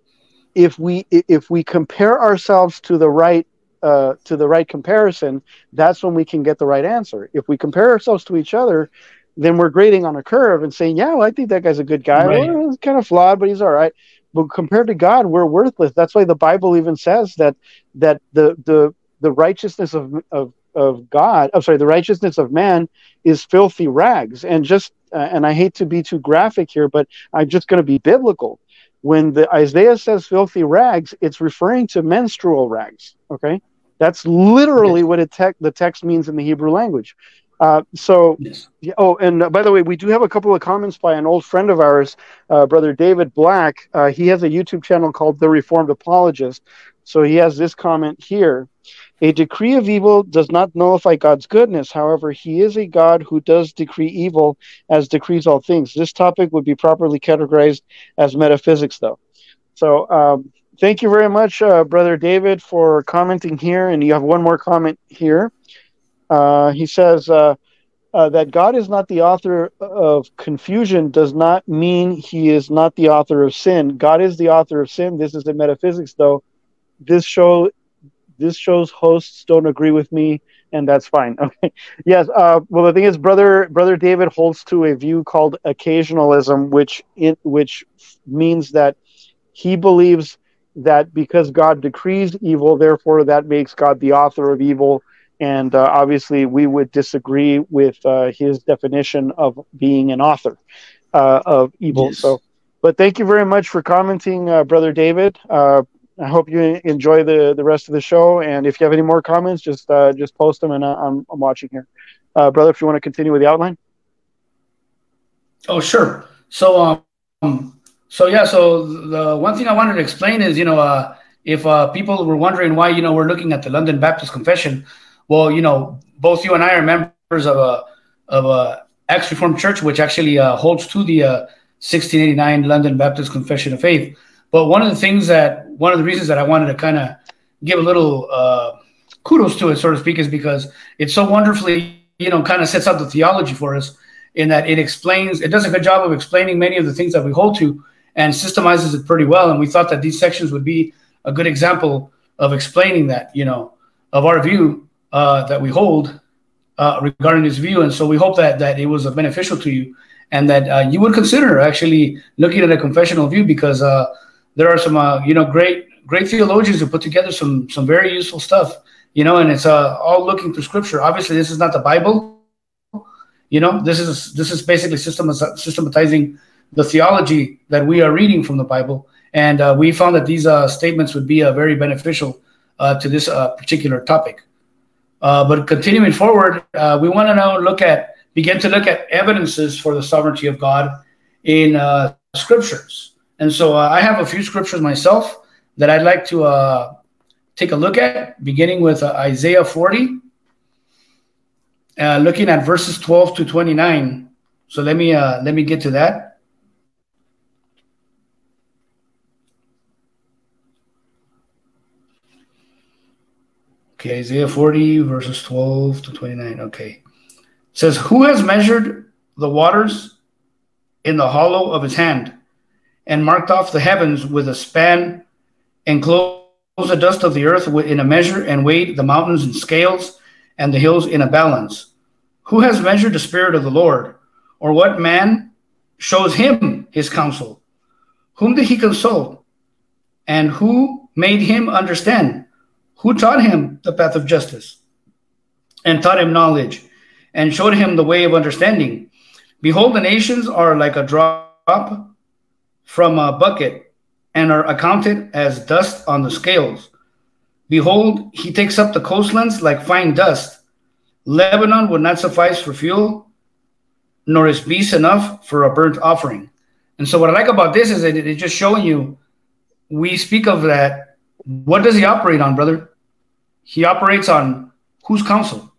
if we if we compare ourselves to the right uh, to the right comparison, that's when we can get the right answer. If we compare ourselves to each other, then we're grading on a curve and saying, yeah, well, I think that guy's a good guy. Right. Well, he's kind of flawed, but he's all right. But compared to God, we're worthless. That's why the Bible even says that that the the the righteousness of of of God, I'm sorry, the righteousness of man is filthy rags. And just uh, and I hate to be too graphic here, but I'm just going to be biblical. When the Isaiah says filthy rags, it's referring to menstrual rags. Okay, that's literally yes. what it te- the text means in the Hebrew language. Uh, so, yes. yeah, oh, and uh, by the way, we do have a couple of comments by an old friend of ours, uh, Brother David Black. Uh, he has a YouTube channel called The Reformed Apologist. So he has this comment here. A decree of evil does not nullify God's goodness. However, he is a God who does decree evil as decrees all things. This topic would be properly categorized as metaphysics, though. So um, thank you very much, uh, Brother David, for commenting here. And you have one more comment here. Uh, he says uh, uh, that God is not the author of confusion does not mean he is not the author of sin. God is the author of sin. This is the metaphysics, though. This show, this show's hosts don't agree with me, and that's fine. Okay. Yes. Uh, well, the thing is, brother, brother David holds to a view called occasionalism, which it which means that he believes that because God decrees evil, therefore that makes God the author of evil. And uh, obviously, we would disagree with uh, his definition of being an author uh, of evil. Yes. So, but thank you very much for commenting, uh, Brother David. Uh, I hope you enjoy the, the rest of the show. And if you have any more comments, just uh, just post them, and uh, I'm I'm watching here, uh, brother. If you want to continue with the outline. Oh, sure. So, um, so yeah. So the one thing I wanted to explain is, you know, uh, if uh, people were wondering why, you know, we're looking at the London Baptist Confession, well, you know, both you and I are members of a of a ex-Reformed church, which actually uh, holds to the uh, sixteen eighty-nine London Baptist Confession of Faith. But one of the things that, one of the reasons that I wanted to kind of give a little uh, kudos to it, so to speak, is because it so wonderfully, you know, kind of sets out the theology for us, in that it explains, it does a good job of explaining many of the things that we hold to and systemizes it pretty well. And we thought that these sections would be a good example of explaining that, you know, of our view uh, that we hold uh, regarding this view. And so we hope that that it was beneficial to you, and that uh, you would consider actually looking at a confessional view, because uh, there are some, uh, you know, great great theologians who put together some some very useful stuff, you know, and it's uh, all looking through Scripture. Obviously, this is not the Bible. You know, this is this is basically systematizing the theology that we are reading from the Bible, and uh, we found that these uh, statements would be uh, very beneficial uh, to this uh, particular topic. Uh, but continuing forward, uh, we want to now look at begin to look at evidences for the sovereignty of God in uh, scriptures. And so uh, I have a few scriptures myself that I'd like to uh, take a look at, beginning with uh, Isaiah forty. Uh, looking at verses twelve to twenty-nine. So let me uh, let me get to that. Okay, Isaiah forty, verses twelve to twenty-nine. Okay. It says, "Who has measured the waters in the hollow of his hand, and marked off the heavens with a span, and closed the dust of the earth in a measure, and weighed the mountains in scales, and the hills in a balance? Who has measured the Spirit of the Lord? Or what man shows him his counsel? Whom did he consult? And who made him understand? Who taught him the path of justice, and taught him knowledge, and showed him the way of understanding? Behold, the nations are like a drop from a bucket, and are accounted as dust on the scales. Behold, he takes up the coastlands like fine dust. Lebanon would not suffice for fuel, nor is beast enough for a burnt offering." And so what I like about this is that it's just showing you, we speak of that. What does he operate on, brother? He operates on whose counsel?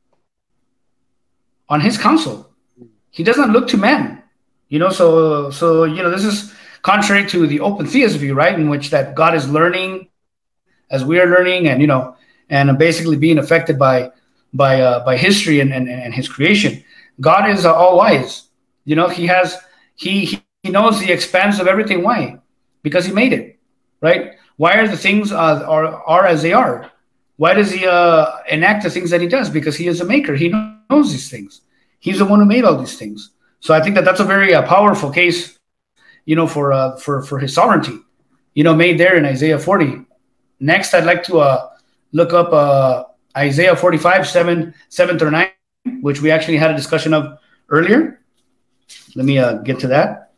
On his counsel. He does not look to man. You know, so, so you know, this is contrary to the open theist view, right? In which that God is learning as we are learning, and, you know, and basically being affected by by uh, by history and, and, and his creation. God is uh, all wise. You know, he has, he, he knows the expanse of everything. Why? Because he made it, right? Why are the things uh, are, are as they are? Why does he uh, enact the things that he does? Because he is a maker. He knows these things. He's the one who made all these things. So I think that that's a very uh, powerful case, you know, for, uh, for, for his sovereignty, you know, made there in Isaiah forty. Next, I'd like to uh, look up uh, Isaiah forty-five, seven, seven through nine, which we actually had a discussion of earlier. Let me uh, get to that.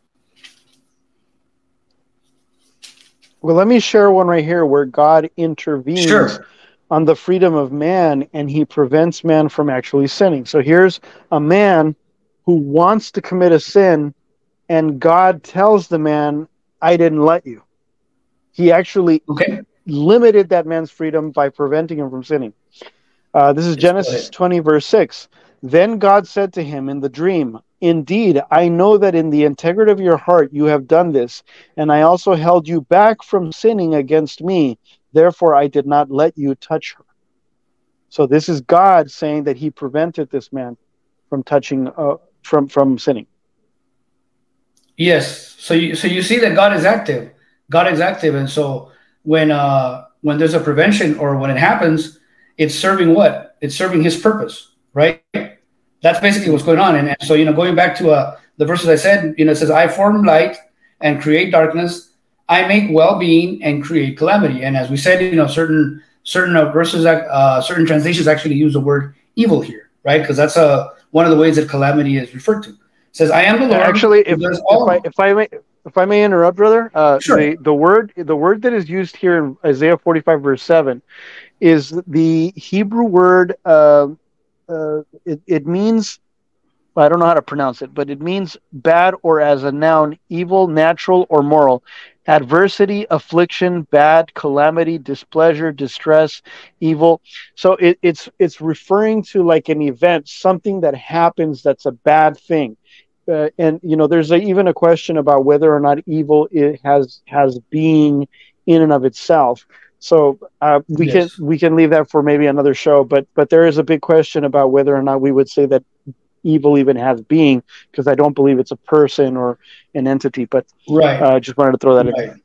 Well, let me share one right here where God intervenes Sure. on the freedom of man, and he prevents man from actually sinning. So here's a man who wants to commit a sin, and God tells the man, I didn't let you. He actually Okay. limited that man's freedom by preventing him from sinning. Uh, this is Genesis twenty, verse six. Then God said to him in the dream, indeed, I know that in the integrity of your heart you have done this, and I also held you back from sinning against me. Therefore, I did not let you touch her. So this is God saying that he prevented this man from touching, uh, from, from sinning. Yes. So you, so you see that God is active. God is active. And so when uh, when there's a prevention, or when it happens, it's serving what? It's serving his purpose, right? That's basically what's going on. And, and so, you know, going back to uh, the verses I said, you know, it says, I form light and create darkness. I make well-being and create calamity. And as we said, you know, certain certain uh, verses, uh, certain translations actually use the word evil here, right? Because that's uh, one of the ways that calamity is referred to. It says, I am the Lord. Actually, if, if, all... I, if I may, if I may interrupt, brother, uh, Sure. the the word the word that is used here in Isaiah forty-five verse seven is the Hebrew word. Uh, uh, it, it means, I don't know how to pronounce it, but it means bad, or as a noun, evil, natural, or moral. Adversity, affliction, bad, calamity, displeasure, distress, evil. So it, it's it's referring to like an event, something that happens that's a bad thing. Uh, and you know, there's a, even a question about whether or not evil it has has being in and of itself. So uh, we can Yes. we can leave that for maybe another show. But but there is a big question about whether or not we would say that evil even has being, because I don't believe it's a person or an entity. But I Right. uh, just wanted to throw that in Right. there.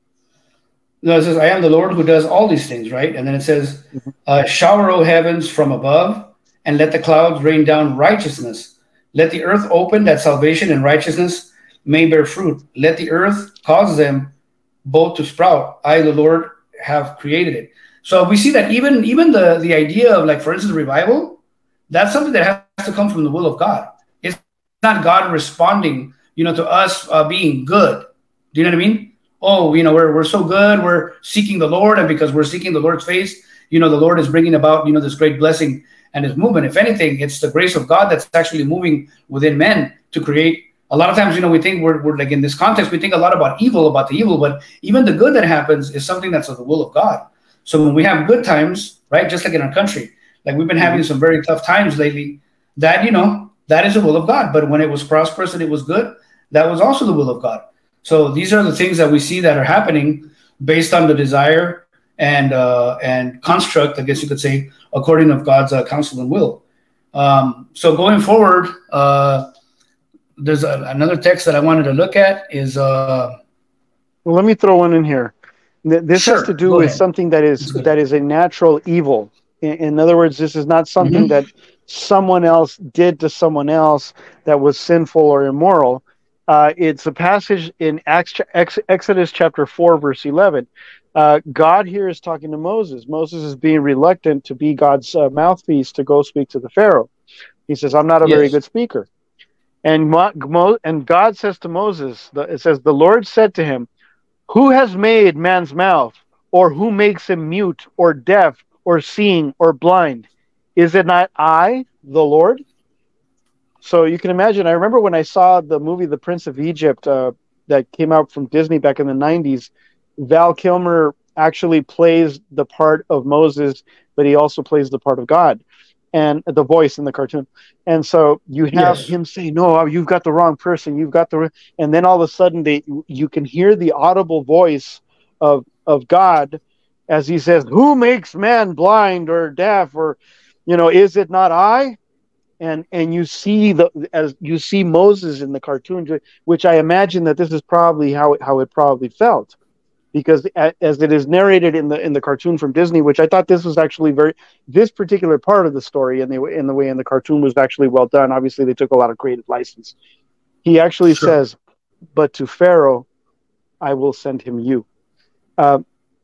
No, it says, I am the Lord who does all these things, right? And then it says, Mhm. uh, shower, O heavens, from above, and let the clouds rain down righteousness. Let the earth open, that salvation and righteousness may bear fruit. Let the earth cause them both to sprout. I, the Lord, have created it. So we see that even even the the idea of, like, for instance, revival, that's something that has to come from the will of God. It's not God responding, you know, to us uh, being good. Do you know what I mean? Oh, you know, we're we're so good, we're seeking the Lord, and because we're seeking the Lord's face, you know, the Lord is bringing about, you know, this great blessing and His movement. If anything, it's the grace of God that's actually moving within men to create. A lot of times, you know, we think we're, we're like in this context, we think a lot about evil, about the evil, but even the good that happens is something that's of the will of God. So when we have good times, right, just like in our country, like we've been having Mhm. some very tough times lately, that, you know, that is the will of God. But when it was prosperous and it was good, that was also the will of God. So these are the things that we see that are happening based on the desire and uh, and construct, I guess you could say, according of God's uh, counsel and will. Um, so going forward, uh, there's a, another text that I wanted to look at is uh, Well, let me throw one in here. Th- This has to sure. do Go with ahead. something that is It's good. that is a natural evil. In, in other words, this is not something Mm-hmm. that someone else did to someone else that was sinful or immoral. Uh, it's a passage in Acts, Ex, Exodus chapter four, verse eleven. Uh, God here is talking to Moses. Moses is being reluctant to be God's uh, mouthpiece to go speak to the Pharaoh. He says, "I'm not a very Yes. good speaker." And Mo, Mo, and God says to Moses, the, it says, "The Lord said to him, who has made man's mouth, or who makes him mute, or deaf, or seeing, or blind? Is it not I, the Lord?" So you can imagine. I remember when I saw the movie The Prince of Egypt uh, that came out from Disney back in the nineties, Val Kilmer actually plays the part of Moses, but he also plays the part of God and the voice in the cartoon. And so you have Yes. him say, "No, you've got the wrong person. You've got the," and then all of a sudden they you can hear the audible voice of of God as he says, "Who makes man blind or deaf, or, you know, is it not I?" And and you see the as you see Moses in the cartoon, which I imagine that this is probably how it, how it probably felt, because as it is narrated in the in the cartoon from Disney, which I thought this was actually very, this particular part of the story and the in the way in the cartoon was actually well done. Obviously, they took a lot of creative license. He actually Sure. says, "But to Pharaoh, I will send him you." Uh,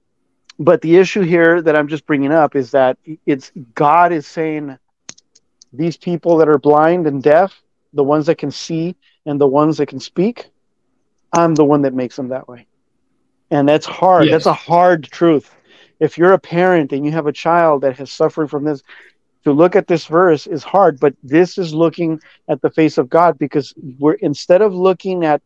but the issue here that I'm just bringing up is that it's God is saying, these people that are blind and deaf, the ones that can see and the ones that can speak, I'm the one that makes them that way. And that's hard. That's a Yes. hard truth. If you're a parent and you have a child that has suffered from this, to look at this verse is hard, but this is looking at the face of God, because we're, instead of looking at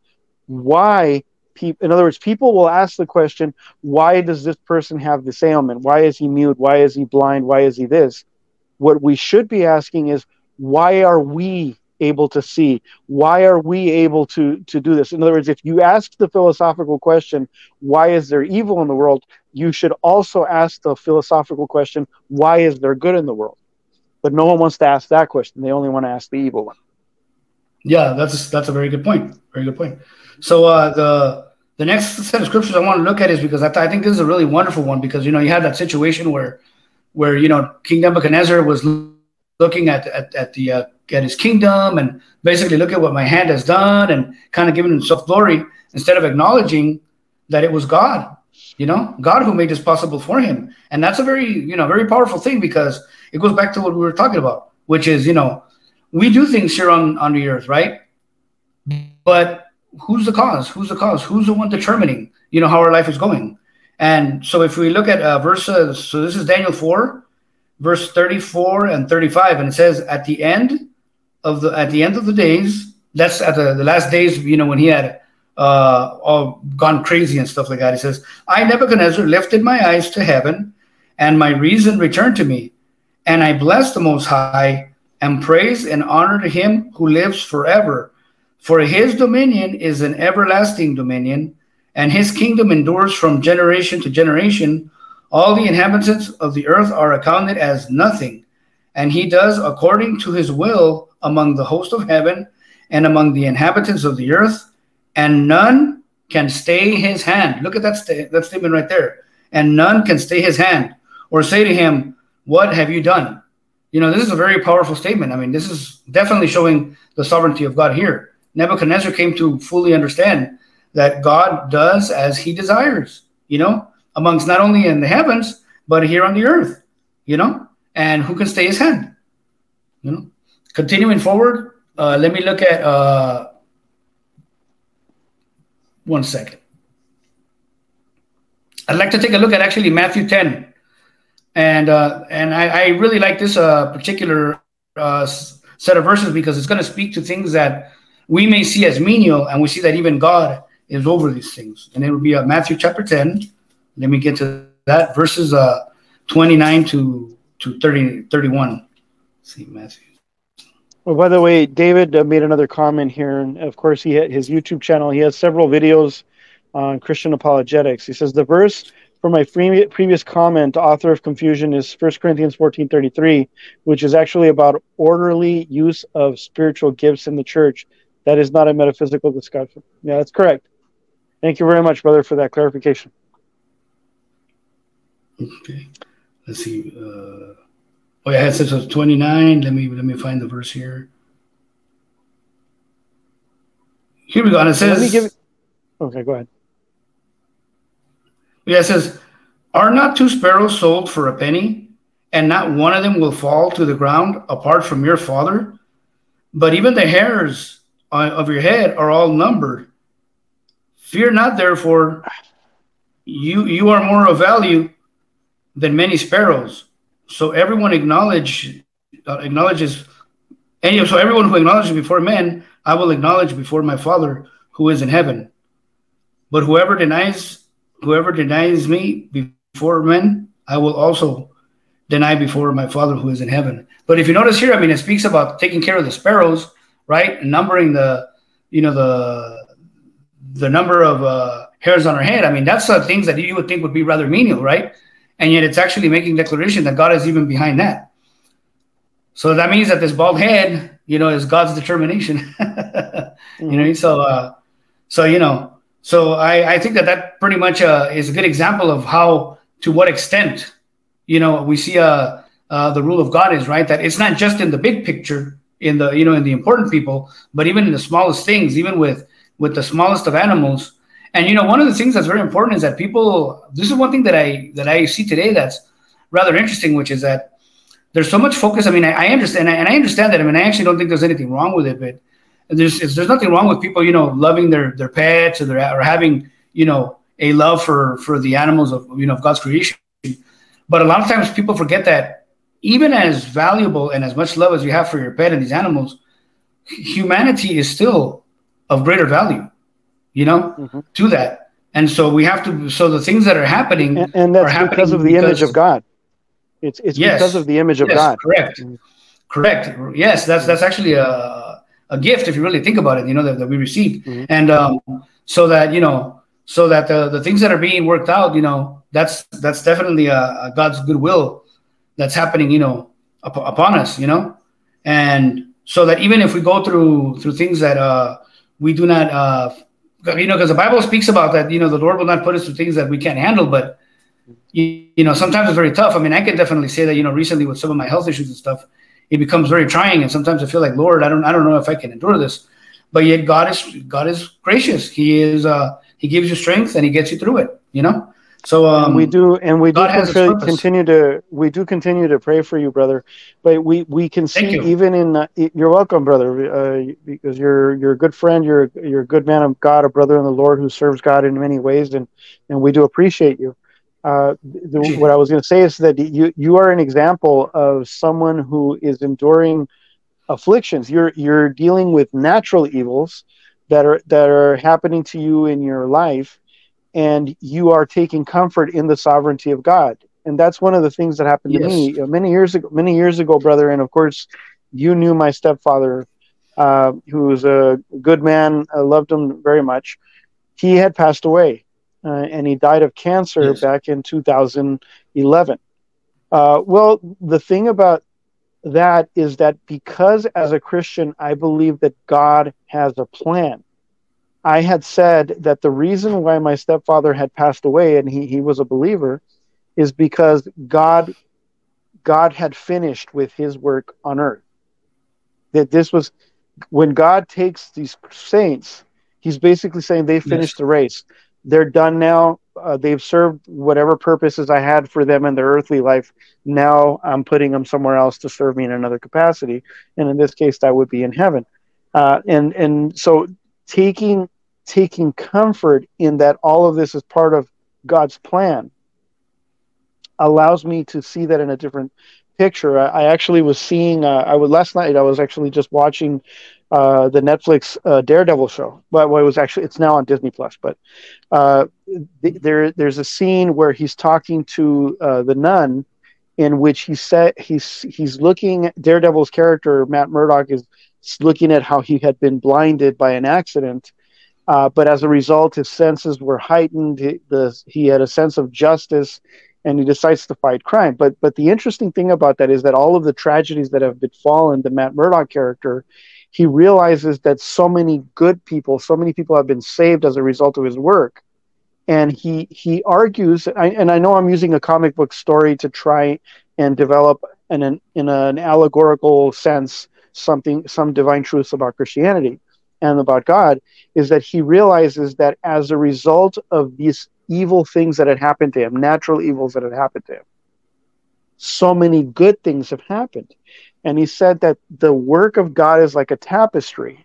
why people, in other words, people will ask the question, why does this person have this ailment? Why is he mute? Why is he blind? Why is he this? What we should be asking is, why are we able to see? Why are we able to to do this? In other words, if you ask the philosophical question, why is there evil in the world, you should also ask the philosophical question, why is there good in the world? But no one wants to ask that question. They only want to ask the evil one. Yeah, that's that's a very good point. Very good point. So uh, the the next set of scriptures I want to look at is because I, th- I think this is a really wonderful one, because you know you had that situation where where you know King Nebuchadnezzar was looking at at, at the uh, at his kingdom, and basically, look at what my hand has done, and kind of giving himself glory instead of acknowledging that it was God, you know, God who made this possible for him. And that's a very, you know, very powerful thing, because it goes back to what we were talking about, which is, you know, we do things here on on the earth, right? But who's the cause? Who's the cause? Who's the one determining, you know, how our life is going? And so if we look at uh, verses, so this is Daniel four, verse thirty-four and thirty-five, and it says, at the end of the at the end of the days, that's at the, the last days, you know, when he had uh, all gone crazy and stuff like that. He says, I, Nebuchadnezzar, lifted my eyes to heaven, and my reason returned to me, and I blessed the Most High, and praise and honor to him who lives forever. For his dominion is an everlasting dominion, and his kingdom endures from generation to generation. All the inhabitants of the earth are accounted as nothing, and he does according to his will among the host of heaven and among the inhabitants of the earth, and none can stay his hand. Look at that, st- that statement right there. And none can stay his hand or say to him, what have you done? You know, this is a very powerful statement. I mean, this is definitely showing the sovereignty of God here. Nebuchadnezzar came to fully understand that God does as he desires, you know, amongst not only in the heavens, but here on the earth, you know, and who can stay his hand, you know. Continuing forward, uh, let me look at, uh, one second. I'd like to take a look at actually Matthew ten. And uh, and I, I really like this uh, particular uh, set of verses because it's going to speak to things that we may see as menial, and we see that even God is over these things. And it will be uh, Matthew chapter ten. Let me get to that. Verses uh, twenty-nine to, to thirty, thirty-one. Let's see, Matthew. Well, by the way, David uh, made another comment here. And of course, he had his YouTube channel. He has several videos on Christian apologetics. He says, the verse for my free, previous comment, author of confusion, is First Corinthians fourteen thirty-three, which is actually about orderly use of spiritual gifts in the church. That is not a metaphysical discussion. Yeah, that's correct. Thank you very much, brother, for that clarification. Okay. Let's see. Uh, oh, yeah, it says twenty-nine. Let me let me find the verse here. Here we go. And it says. Let me give it... Okay, go ahead. Yeah, it says, are not two sparrows sold for a penny, and not one of them will fall to the ground apart from your Father? But even the hairs of your head are all numbered. Fear not, therefore, you you are more of value than many sparrows. So everyone acknowledge uh, acknowledges, and so everyone who acknowledges before men, I will acknowledge before my Father who is in heaven. But whoever denies whoever denies me before men, I will also deny before my Father who is in heaven. But if you notice here, I mean, it speaks about taking care of the sparrows, right? And numbering the, you know, the the number of uh, hairs on our head. I mean, that's uh, things that you would think would be rather menial, right? And yet it's actually making declaration that God is even behind that. So that means that this bald head, you know, is God's determination. mm-hmm. You know, so, uh, so you know, so I, I think that that pretty much uh, is a good example of how, to what extent, you know, we see uh, uh, the rule of God is, right? That it's not just in the big picture, in the, you know, in the important people, but even in the smallest things, even with, with the smallest of animals. And, you know, one of the things that's very important is that people, this is one thing that I, that I see today that's rather interesting, which is that there's so much focus. I mean, I, I understand, and I understand that. I mean, I actually don't think there's anything wrong with it, but there's there's nothing wrong with people, you know, loving their, their pets or, their, or having, you know, a love for, for the animals of, you know, of God's creation. But a lot of times people forget that even as valuable and as much love as you have for your pet and these animals, humanity is still of greater value, you know, mm-hmm. to that. And so we have to, so the things that are happening and, and that's are happening because of the because, image of God. It's it's yes, because of the image of yes, God. Correct. Mm-hmm. Correct. Yes, that's that's actually a, a gift if you really think about it, you know, that, that we received. Mm-hmm. And um, so that, you know, so that the, the things that are being worked out, you know, that's that's definitely a, a God's goodwill that's happening, you know, up, upon us, you know. And so that even if we go through through things that uh, we do not, uh, you know, because the Bible speaks about that, you know, the Lord will not put us through things that we can't handle, but you, you know, sometimes it's very tough. I mean, I can definitely say that, you know, recently with some of my health issues and stuff, it becomes very trying. And sometimes I feel like, Lord, I don't, I don't know if I can endure this, but yet God is, God is gracious. He is, uh, he gives you strength and he gets you through it, you know? So And we um, do, and we do God has His con- purpose. continue to, we do continue to pray for you, brother. But we, we can Thank see you. even in, uh, you're welcome, brother, uh, because you're you're a good friend, you're you're a good man of God, a brother in the Lord who serves God in many ways, and and we do appreciate you. Uh, the, Appreciate what I it. was going to say is that you you are an example of someone who is enduring afflictions. You're you're dealing with natural evils that are that are happening to you in your life, and you are taking comfort in the sovereignty of God. And that's one of the things that happened to Yes. me, you know, many years ago. Many years ago, brother, and of course, you knew my stepfather, uh, who was a good man. I loved him very much. He had passed away, uh, and he died of cancer Yes. back in two thousand eleven. Uh, well, the thing about that is that because as a Christian, I believe that God has a plan. I had said that the reason why my stepfather had passed away, and he, he was a believer, is because God God had finished with his work on earth. That this was when God takes these saints, he's basically saying they Yes. finished the race. They're done now. Uh, they've served whatever purposes I had for them in their earthly life. Now I'm putting them somewhere else to serve me in another capacity, and in this case, that would be in heaven. Uh, and and so taking taking comfort in that all of this is part of God's plan allows me to see that in a different picture. I, I actually was seeing. Uh, I was last night. I was actually just watching uh, the Netflix uh, Daredevil show. But well, it was actually it's now on Disney Plus. But uh, th- there there's a scene where he's talking to uh, the nun, in which he said he's he's looking. Daredevil's character Matt Murdock is looking at how he had been blinded by an accident. Uh, but as a result, his senses were heightened. He, the, he had a sense of justice, and he decides to fight crime. But but the interesting thing about that is that all of the tragedies that have befallen the Matt Murdock character, he realizes that so many good people, so many people have been saved as a result of his work. And he he argues, I, and I know I'm using a comic book story to try and develop in an in an allegorical sense something some divine truths about Christianity and about God, is that he realizes that as a result of these evil things that had happened to him, natural evils that had happened to him, so many good things have happened. And he said that the work of God is like a tapestry.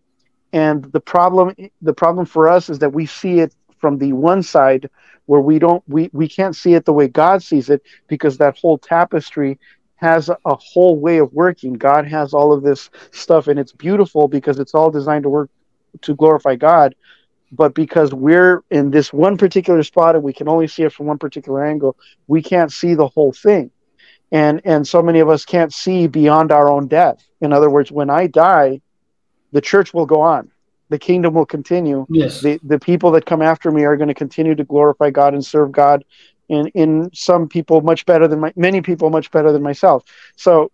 And the problem the problem for us is that we see it from the one side, where we don't we, we can't see it the way God sees it, because that whole tapestry has a, a whole way of working. God has all of this stuff, and it's beautiful because it's all designed to work to glorify God. But because we're in this one particular spot and we can only see it from one particular angle, we can't see the whole thing. And and so many of us can't see beyond our own death. In other words, when I die, the church will go on. The kingdom will continue. Yes. The the people that come after me are going to continue to glorify God and serve God, in in some people much better than my, many people much better than myself. So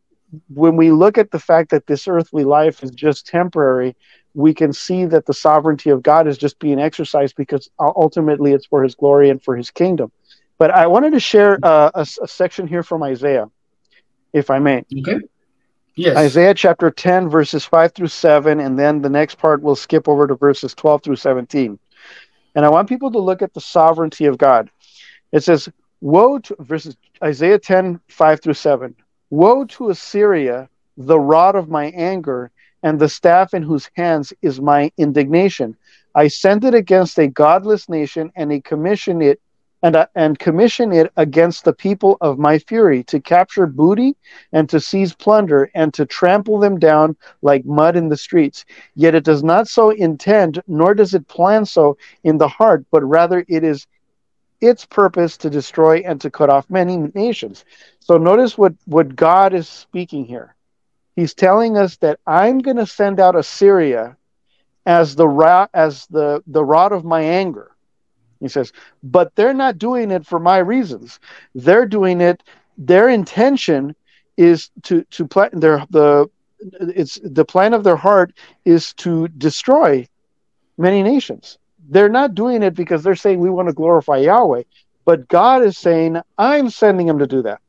when we look at the fact that this earthly life is just temporary, we can see that the sovereignty of God is just being exercised, because ultimately it's for his glory and for his kingdom. But I wanted to share uh, a, a section here from Isaiah, if I may. Okay. Yes. Isaiah chapter ten, verses five through seven, and then the next part we'll skip over to verses twelve through seventeen. And I want people to look at the sovereignty of God. It says, woe to, verses Isaiah ten, five through seven. Woe to Assyria, the rod of my anger, and the staff in whose hands is my indignation. I sent it against a godless nation, and I commission it and uh, and commission it against the people of my fury, to capture booty and to seize plunder and to trample them down like mud in the streets. Yet it does not so intend, nor does it plan so in the heart, but rather it is its purpose to destroy and to cut off many nations. So notice what, what God is speaking here. He's telling us that I'm going to send out Assyria as the ra- as the, the rod of my anger. He says, but they're not doing it for my reasons. They're doing it. Their intention is to to plan their the it's the plan of their heart is to destroy many nations. They're not doing it because they're saying we want to glorify Yahweh, but God is saying I'm sending them to do that.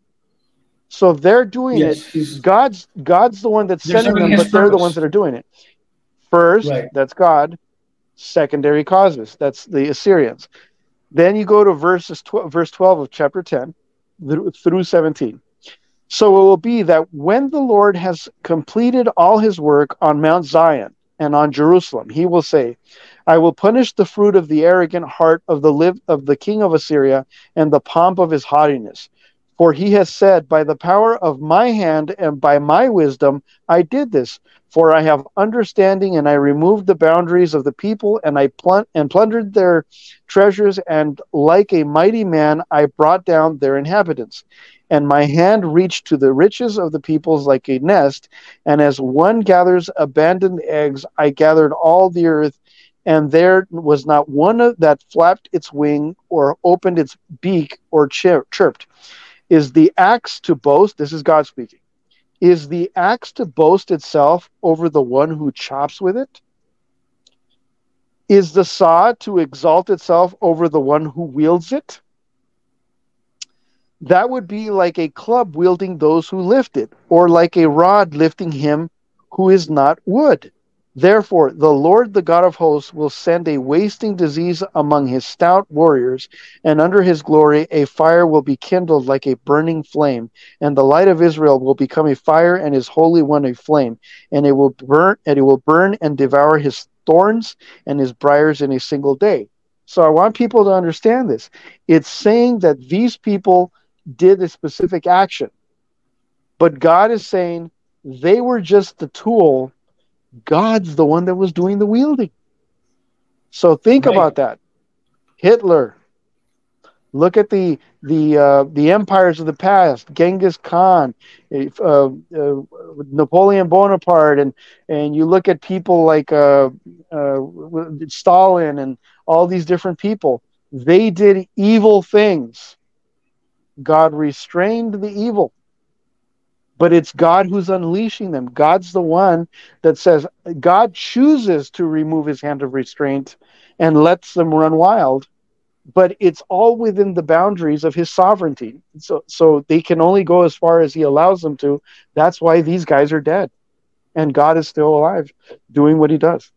So they're doing it. Yes. He's God's God's the one that's they're sending serving them, His but they're the ones purpose. that are doing it. First, Right. that's God. Secondary causes. That's the Assyrians. Then you go to verses tw- verse twelve of chapter ten through seventeen. So it will be that when the Lord has completed all his work on Mount Zion and on Jerusalem, he will say, I will punish the fruit of the arrogant heart of the live of the king of Assyria and the pomp of his haughtiness. For he has said, by the power of my hand and by my wisdom, I did this. For I have understanding, and I removed the boundaries of the people, and I pl- and plundered their treasures, and like a mighty man, I brought down their inhabitants. And my hand reached to the riches of the peoples like a nest, and as one gathers abandoned eggs, I gathered all the earth, and there was not one that flapped its wing, or opened its beak, or chir- chirped. Is the axe to boast? This is God speaking. Is the axe to boast itself over the one who chops with it? Is the saw to exalt itself over the one who wields it? That would be like a club wielding those who lift it, or like a rod lifting him who is not wood. Therefore, the Lord, the God of hosts, will send a wasting disease among his stout warriors, and under his glory a fire will be kindled like a burning flame, and the light of Israel will become a fire, and his Holy One a flame, and it will burn, and it will burn and devour his thorns and his briars in a single day. So I want people to understand this. It's saying that these people did a specific action, but God is saying they were just the tool. God's the one that was doing the wielding. So think Right. about that. Hitler. Look at the the uh, the empires of the past. Genghis Khan, uh, uh, Napoleon Bonaparte, and and you look at people like uh, uh, Stalin and all these different people. They did evil things. God restrained the evil. But it's God who's unleashing them. God's the one that says, God chooses to remove his hand of restraint and lets them run wild. But it's all within the boundaries of his sovereignty. So, so they can only go as far as he allows them to. That's why these guys are dead. And God is still alive, doing what he does.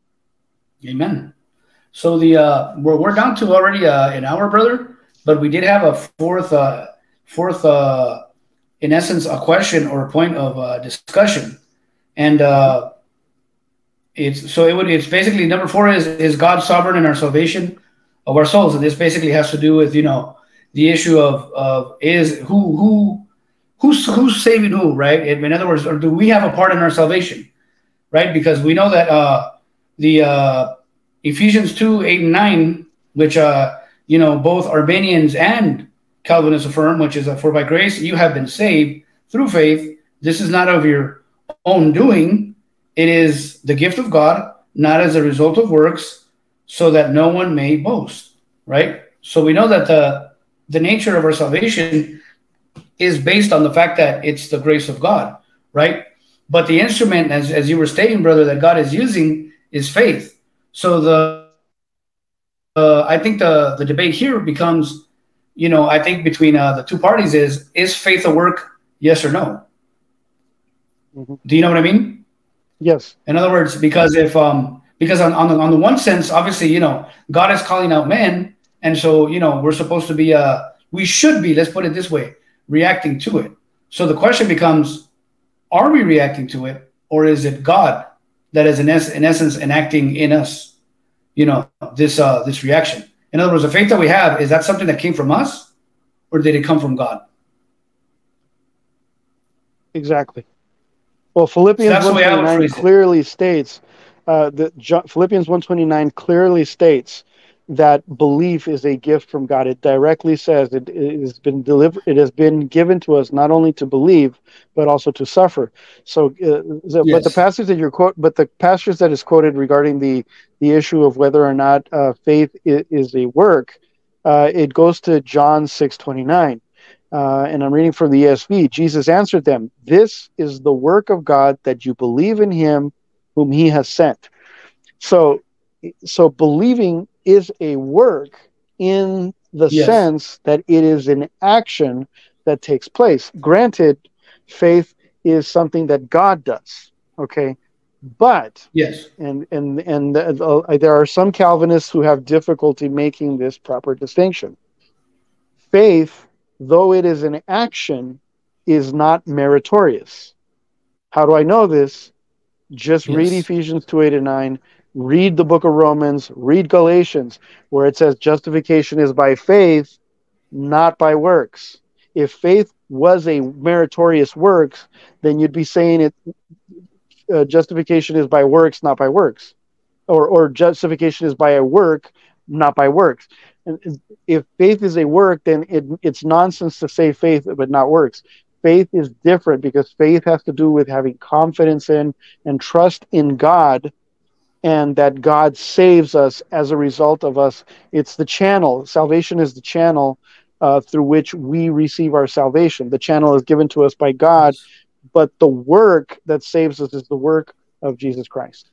Amen. So the uh, we're, we're down to already uh, an hour, brother. But we did have a fourth, uh, fourth uh, in essence, a question or a point of uh, discussion. And uh, it's so it would it's basically number four is is God sovereign in our salvation of our souls, and this basically has to do with you know the issue of of is who who who's who's saving who, right? In other words, or do we have a part in our salvation, right? Because we know that uh, the uh, Ephesians two eight and nine, which uh, you know both Arminians and Calvinists affirm, which is that for by grace you have been saved through faith. This is not of your own doing. It is the gift of God, not as a result of works, so that no one may boast, right? So we know that the, the nature of our salvation is based on the fact that it's the grace of God, right? But the instrument, as, as you were stating, brother, that God is using is faith. So the uh, I think the, the debate here becomes, you know, I think between uh, the two parties is, is faith a work, yes or no? Mm-hmm. Do you know what I mean? Yes. In other words, because if um because on on the, on the one sense, obviously, you know, God is calling out men, and so you know we're supposed to be uh we should be, let's put it this way, reacting to it. So the question becomes, are we reacting to it, or is it God that is in, es- in essence enacting in us, you know, this uh this reaction? In other words, the faith that we have, is that something that came from us, or did it come from God? Exactly. Well, Philippians so one twenty-nine clearly states uh, that John, Philippians one twenty-nine clearly states that belief is a gift from God. It directly says it, it has been delivered. It has been given to us not only to believe but also to suffer. So, uh, so yes. But the passage that you're quote, but the passage that is quoted regarding the the issue of whether or not uh, faith is, is a work, uh, it goes to John six twenty-nine. Uh, and I'm reading from the E S V. Jesus answered them, "This is the work of God, that you believe in him whom he has sent." So, so believing is a work in the yes. sense that it is an action that takes place. Granted, faith is something that God does, okay? But Yes. and and and uh, there are some Calvinists who have difficulty making this proper distinction. Faith, though it is an action, is not meritorious. How do I know this? Just read Yes. Ephesians two, eight, and nine. Read the book of Romans. Read Galatians, where it says justification is by faith, not by works. If faith was a meritorious works, then you'd be saying it uh, justification is by works, not by works, or or justification is by a work, not by works. And if faith is a work, then it, it's nonsense to say faith but not works. Faith is different because faith has to do with having confidence in and trust in God, and that God saves us as a result of us. It's the channel. Salvation is the channel uh, through which we receive our salvation. The channel is given to us by God, but the work that saves us is the work of Jesus Christ.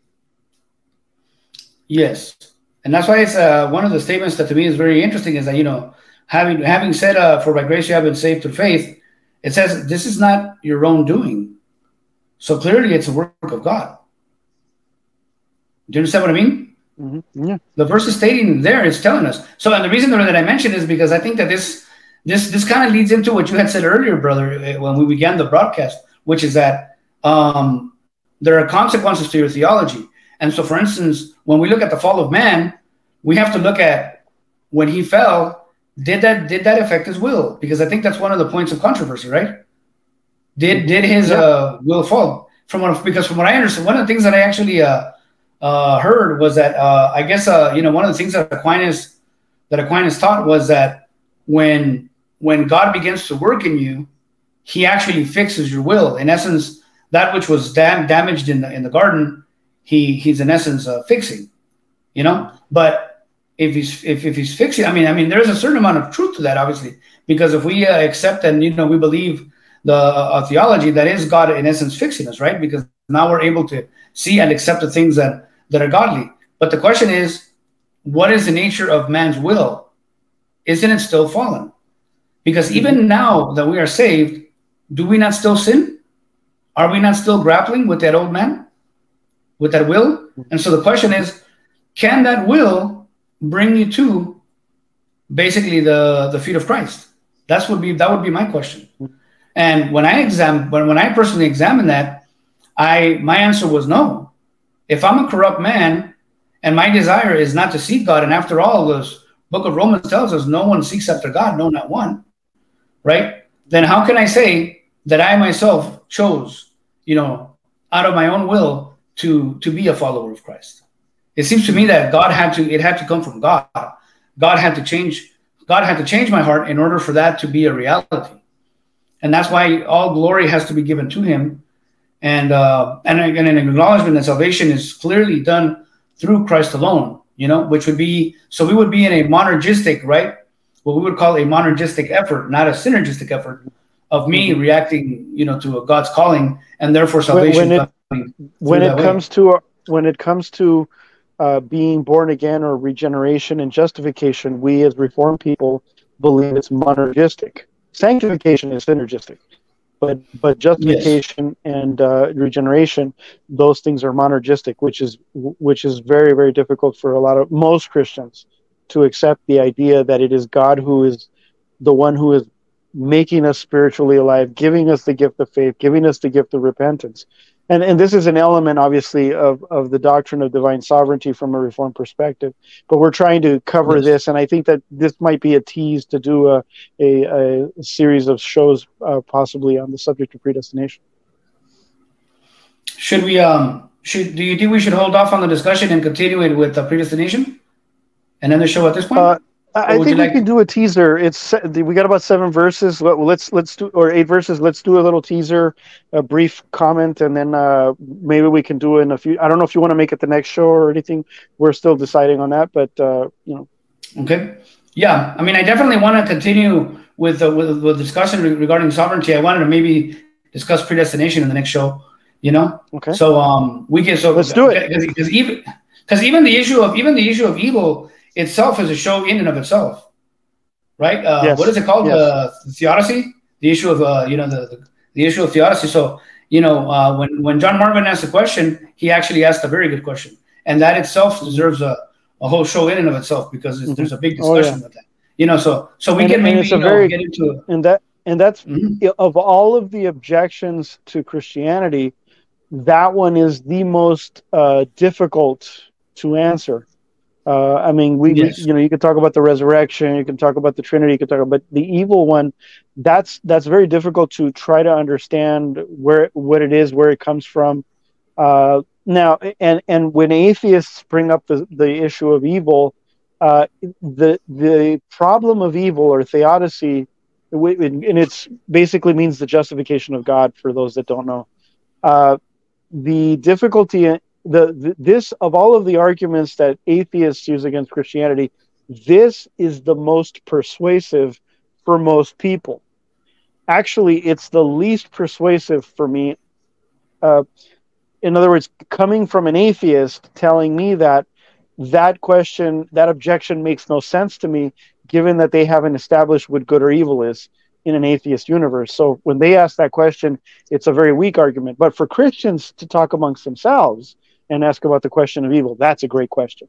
Yes. And that's why it's uh, one of the statements that to me is very interesting is that, you know, having having said, uh, for by grace you have been saved through faith, it says this is not your own doing. So clearly it's a work of God. Do you understand what I mean? Mm-hmm. Yeah. The verse is stating there, it's telling us. So, and the reason that I mentioned is because I think that this this this kind of leads into what you had said earlier, brother, when we began the broadcast, which is that um, there are consequences to your theology. And so, for instance, when we look at the fall of man, we have to look at when he fell, did that did that affect his will? Because I think that's one of the points of controversy, right? Did did his yeah. uh, will fall? From what, because from what I understand, one of the things that I actually uh, uh, heard was that uh, I guess uh, you know one of the things that Aquinas that Aquinas taught was that when when God begins to work in you, he actually fixes your will. In essence, that which was dam- damaged in the in the garden, he he's in essence uh, fixing, you know. But if he's if, if he's fixing, I mean, I mean, there's a certain amount of truth to that, obviously, because if we uh, accept and you know we believe the uh, theology, that is God in essence fixing us, right? Because now we're able to see and accept the things that that are godly. But the question is, what is the nature of man's will? Isn't it still fallen? Because even now that we are saved, do we not still sin? Are we not still grappling with that old man, with that will? And so the question is, can that will bring you to basically the, the feet of Christ? That's would be that would be my question. And when I exam when, when I personally examined that, I my answer was no. If I'm a corrupt man and my desire is not to seek God, and after all, this book of Romans tells us no one seeks after God, no, not one, right? Then how can I say that I myself chose, you know, out of my own will to to be a follower of Christ? It seems to me that God had to, it had to come from God. God had to change, God had to change my heart in order for that to be a reality. And that's why all glory has to be given to him. And uh, and, and an acknowledgement that salvation is clearly done through Christ alone, you know, which would be, so we would be in a monergistic, right? What we would call a monergistic effort, not a synergistic effort of me mm-hmm. reacting, you know, to a God's calling, and therefore salvation. When, when it, when it comes to when it comes to uh, being born again or regeneration and justification, we as Reformed people believe it's monergistic. Sanctification is synergistic, but but justification yes. and uh, regeneration, those things are monergistic, which is which is very very difficult for a lot of most Christians to accept the idea that it is God who is the one who is making us spiritually alive, giving us the gift of faith, giving us the gift of repentance. And and this is an element, obviously, of, of the doctrine of divine sovereignty from a Reformed perspective. But we're trying to cover yes. this, and I think that this might be a tease to do a, a, a series of shows uh, possibly on the subject of predestination. Should we, um, should do you think we should hold off on the discussion and continue it with uh, predestination? And end the show at this point? Uh, I think we like... can do a teaser. It's we got about seven verses. Let's let's do or eight verses. Let's do a little teaser, a brief comment, and then uh, maybe we can do it in a few. I don't know if you want to make it the next show or anything. We're still deciding on that, but uh, you know. Okay. Yeah, I mean, I definitely want to continue with uh, with with discussion regarding sovereignty. I wanted to maybe discuss predestination in the next show. You know. Okay. So um, we can so let's do it because even because even the issue of even the issue of evil itself is a show in and of itself, right? Uh, yes. What is it called? Yes. Uh, theodicy, the issue of uh, you know the, the the issue of theodicy. So you know, uh, when when John Marvin asked a question, he actually asked a very good question, and that itself deserves a, a whole show in and of itself because it's, Mm-hmm. there's a big Oh yeah. discussion with that. You know, so so we And can and maybe it's a you know very get into and that and that's mm-hmm. of all of the objections to Christianity, that one is the most uh, difficult to answer. Uh, I mean, we, we, Yes, you know, you could talk about the resurrection, you can talk about the Trinity, you can talk about the evil one. That's that's very difficult to try to understand where what it is, where it comes from. Uh, now, and and when atheists bring up the the issue of evil, uh, the the problem of evil or theodicy, and it's basically means the justification of God for those that don't know. Uh, the difficulty the, the this of all of the arguments that atheists use against Christianity, this is the most persuasive for most people. Actually, it's the least persuasive for me. Uh, in other words, coming from an atheist telling me that that question, that objection makes no sense to me, given that they haven't established what good or evil is in an atheist universe. So when they ask that question, it's a very weak argument. But for Christians to talk amongst themselves and ask about the question of evil, that's a great question.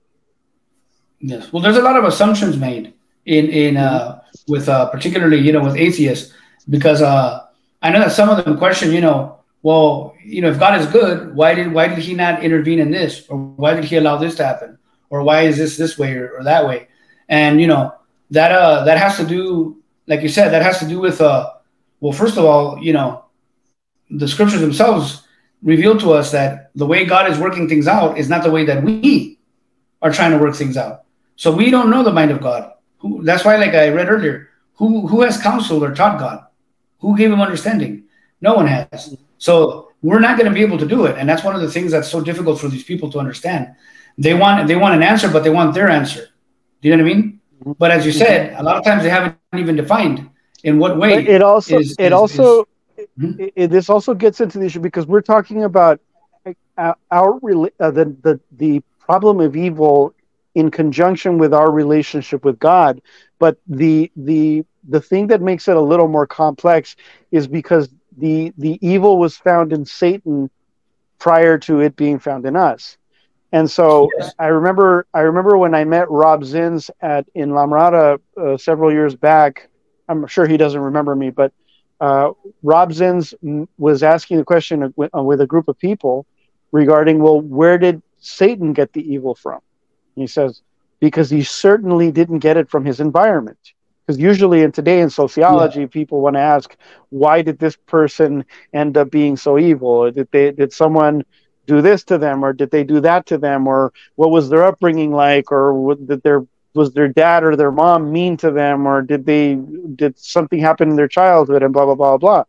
yes. Well, there's a lot of assumptions made in in Mm-hmm. uh, with uh, particularly you know with atheists because uh, I know that some of them question you know well you know if God is good, why did why did He not intervene in this, or why did He allow this to happen, or why is this this way or, or that way, and you know that uh that has to do, like you said, that has to do with uh well first of all you know the scriptures themselves reveal to us that the way God is working things out is not the way that we are trying to work things out. So we don't know the mind of God. Who, that's why, like I read earlier, who who has counseled or taught God? Who gave him understanding? No one has. So we're not going to be able to do it, and that's one of the things that's so difficult for these people to understand. They want they want an answer, but they want their answer. Do you know what I mean? But as you said, a lot of times they haven't even defined in what way But it also is it is, is also hmm? it, it, this also gets into the issue because we're talking about our, our uh, the, the the problem of evil in conjunction with our relationship with God. But the the the thing that makes it a little more complex is because the the evil was found in Satan prior to it being found in us. And so Yes. I remember I remember when I met Rob Zins at in La Mirada uh, several years back. I'm sure he doesn't remember me, but uh, Rob Zins was asking the question with, uh, with a group of people regarding, well, where did Satan get the evil from? And he says, because he certainly didn't get it from his environment. Because usually in today in Yeah. sociology, people want to ask, why did this person end up being so evil? Or did they did someone do this to them, or did they do that to them, or what was their upbringing like, or did their was their dad or their mom mean to them, or did they did something happen in their childhood, and blah blah blah blah.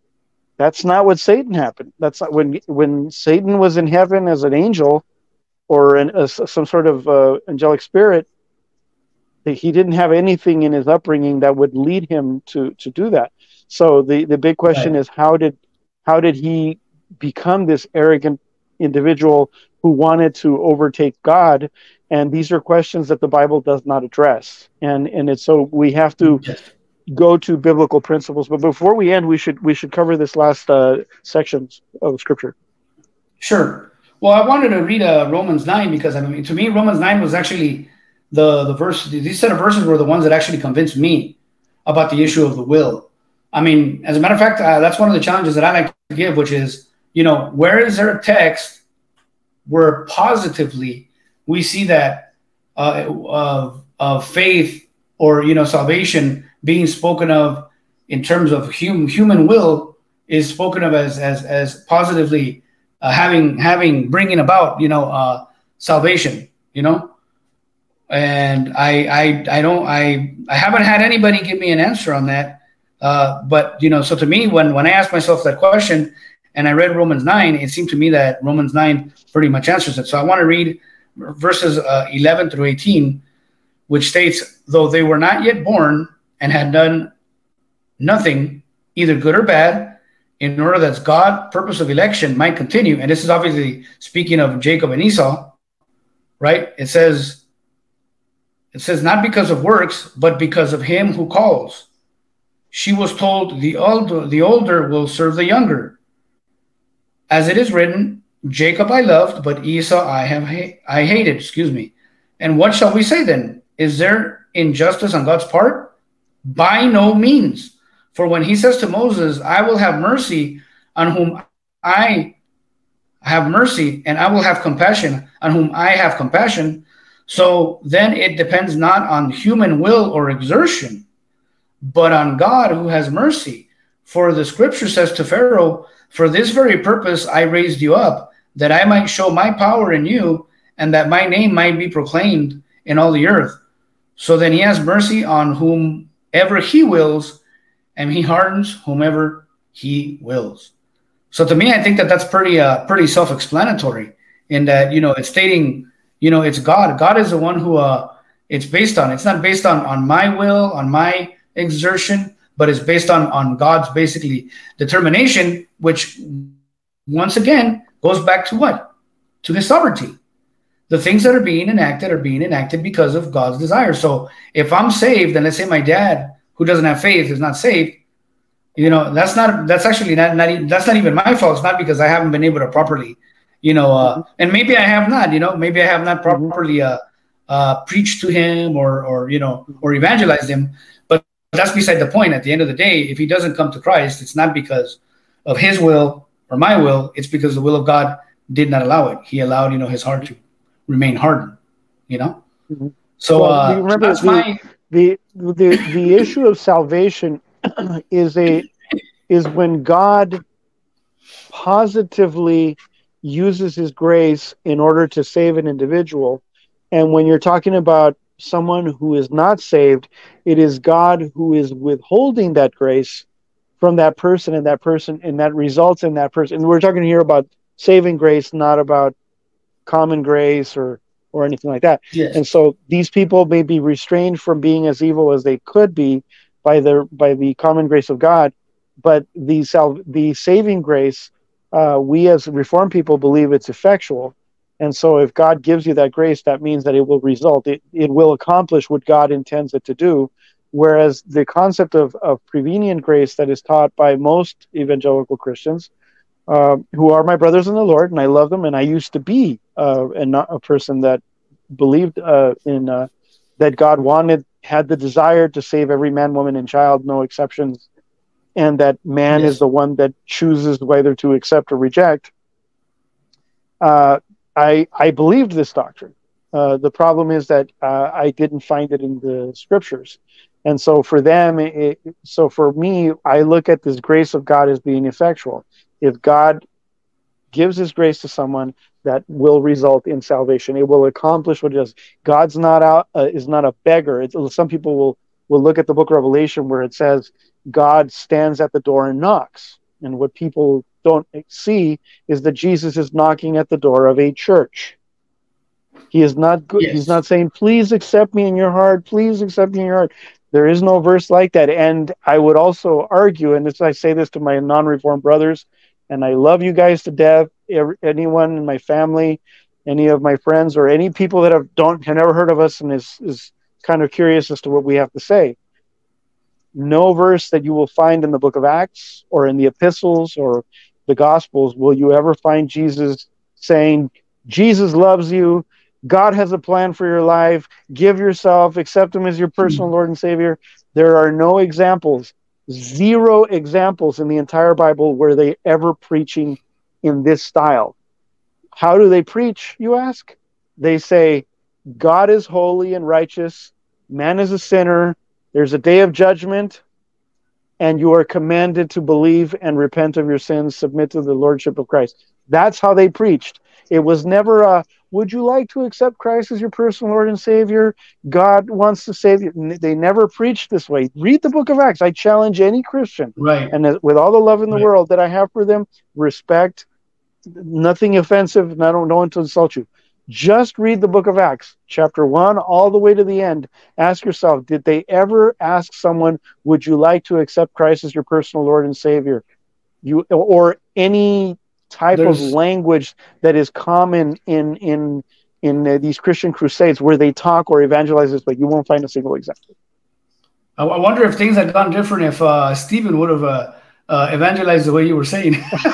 That's not what Satan happened. That's not when when Satan was in heaven as an angel or an, a, some sort of uh, angelic spirit. He didn't have anything in his upbringing that would lead him to to do that. So the the big question Right. is how did how did he become this arrogant individual who wanted to overtake God? And these are questions that the Bible does not address. And and it's so we have to Yes. go to biblical principles. But before we end, we should we should cover this last uh, section of Scripture. Sure. Well, I wanted to read uh, Romans nine because I mean, to me, Romans nine was actually the the verse. These set of verses were the ones that actually convinced me about the issue of the will. I mean, as a matter of fact, uh, that's one of the challenges that I like to give, which is, you know, where is there a text where positively we see that uh, of of faith or you know salvation being spoken of in terms of hum, human will is spoken of as as as positively uh, having having bringing about you know uh, salvation, you know, and I I I don't I I haven't had anybody give me an answer on that, uh, but you know, so to me when when I asked myself that question and I read Romans nine, it seemed to me that Romans nine pretty much answers it. So I want to read verses uh, eleven through eighteen, which states, though they were not yet born and had done nothing, either good or bad, in order that God's purpose of election might continue. And this is obviously speaking of Jacob and Esau, right? It says, it says, not because of works, but because of him who calls. She was told, the older, the older will serve the younger. as it is written, Jacob I loved, but Esau I have ha- I hated. Excuse me. And what shall we say then? Is there injustice on God's part? By no means. For when he says to Moses, I will have mercy on whom I have mercy, and I will have compassion on whom I have compassion. So then it depends not on human will or exertion, but on God who has mercy. For the scripture says to Pharaoh, for this very purpose I raised you up, that I might show my power in you, and that my name might be proclaimed in all the earth. So then he has mercy on whomever he wills, and he hardens whomever he wills. So to me, I think that that's pretty uh, pretty self-explanatory in that, you know, it's stating, you know, it's God. God is the one who uh, it's based on. It's not based on, on my will, on my exertion, but it's based on, on God's basically determination, which once again goes back to what? To his sovereignty. The things that are being enacted are being enacted because of God's desire. So if I'm saved, and let's say my dad, who doesn't have faith, is not saved, you know, that's not, that's actually not, not, that's not even my fault. It's not because I haven't been able to properly, you know, uh, and maybe I have not, you know, maybe I have not properly uh, uh, preached to him or, or, you know, or evangelized him. But that's beside the point. At the end of the day, if he doesn't come to Christ, it's not because of his will or my will. It's because the will of God did not allow it. He allowed, you know, his heart to remain hardened, you know? Mm-hmm. So well, uh, remember that's the, my... the, the, the issue of salvation is a is when God positively uses his grace in order to save an individual. And when you're talking about someone who is not saved, it is God who is withholding that grace from that person, and that person, and that results in that person. And we're talking here about saving grace, not about common grace or or anything like that. Yes. And so these people may be restrained from being as evil as they could be by the by the common grace of God, but the sal- the saving grace, uh, we as Reformed people believe it's effectual. And so if God gives you that grace, that means that it will result, it, it will accomplish what God intends it to do. Whereas the concept of, of prevenient grace that is taught by most evangelical Christians, uh, who are my brothers in the Lord, and I love them, and I used to be uh, and not a person that believed uh, in uh, that God wanted, had the desire to save every man, woman, and child, no exceptions, and that man Yes. is the one that chooses whether to accept or reject. Uh, I I believed this doctrine. Uh, the problem is that uh, I didn't find it in the scriptures, and so for them, it, so for me, I look at this grace of God as being effectual. If God gives his grace to someone, that will result in salvation. It will accomplish what it does. God's not out uh, is not a beggar. It's, some people will will look at the book of Revelation where it says God stands at the door and knocks. And what people don't see is that Jesus is knocking at the door of a church. He is not good. Yes. He's not saying, please accept me in your heart. Please accept me in your heart. There is no verse like that. And I would also argue, and this, I say this to my non-Reformed brothers, and I love you guys to death, every, anyone in my family, any of my friends, or any people that have don't have never heard of us and is, is kind of curious as to what we have to say. No verse that you will find in the book of Acts or in the epistles or the Gospels will you ever find Jesus saying, Jesus loves you, God has a plan for your life, give yourself, accept him as your personal Lord and Savior. There are no examples, zero examples in the entire Bible where they ever preaching in this style. How do they preach, you ask? They say, God is holy and righteous, man is a sinner, there's a day of judgment, and you are commanded to believe and repent of your sins, submit to the Lordship of Christ. That's how they preached. It was never a, would you like to accept Christ as your personal Lord and Savior? God wants to save you. They never preached this way. Read the book of Acts. I challenge any Christian, Right. and with all the love in the Right. world that I have for them, respect, nothing offensive, and I don't want to insult you. Just read the book of Acts, chapter one, all the way to the end. Ask yourself, did they ever ask someone, would you like to accept Christ as your personal Lord and Savior? You or any type There's, of language that is common in in in uh, these Christian crusades where they talk or evangelize this way. You won't find a single example. I wonder if things had gone different if uh, Stephen would have uh, uh, evangelize the way you were saying.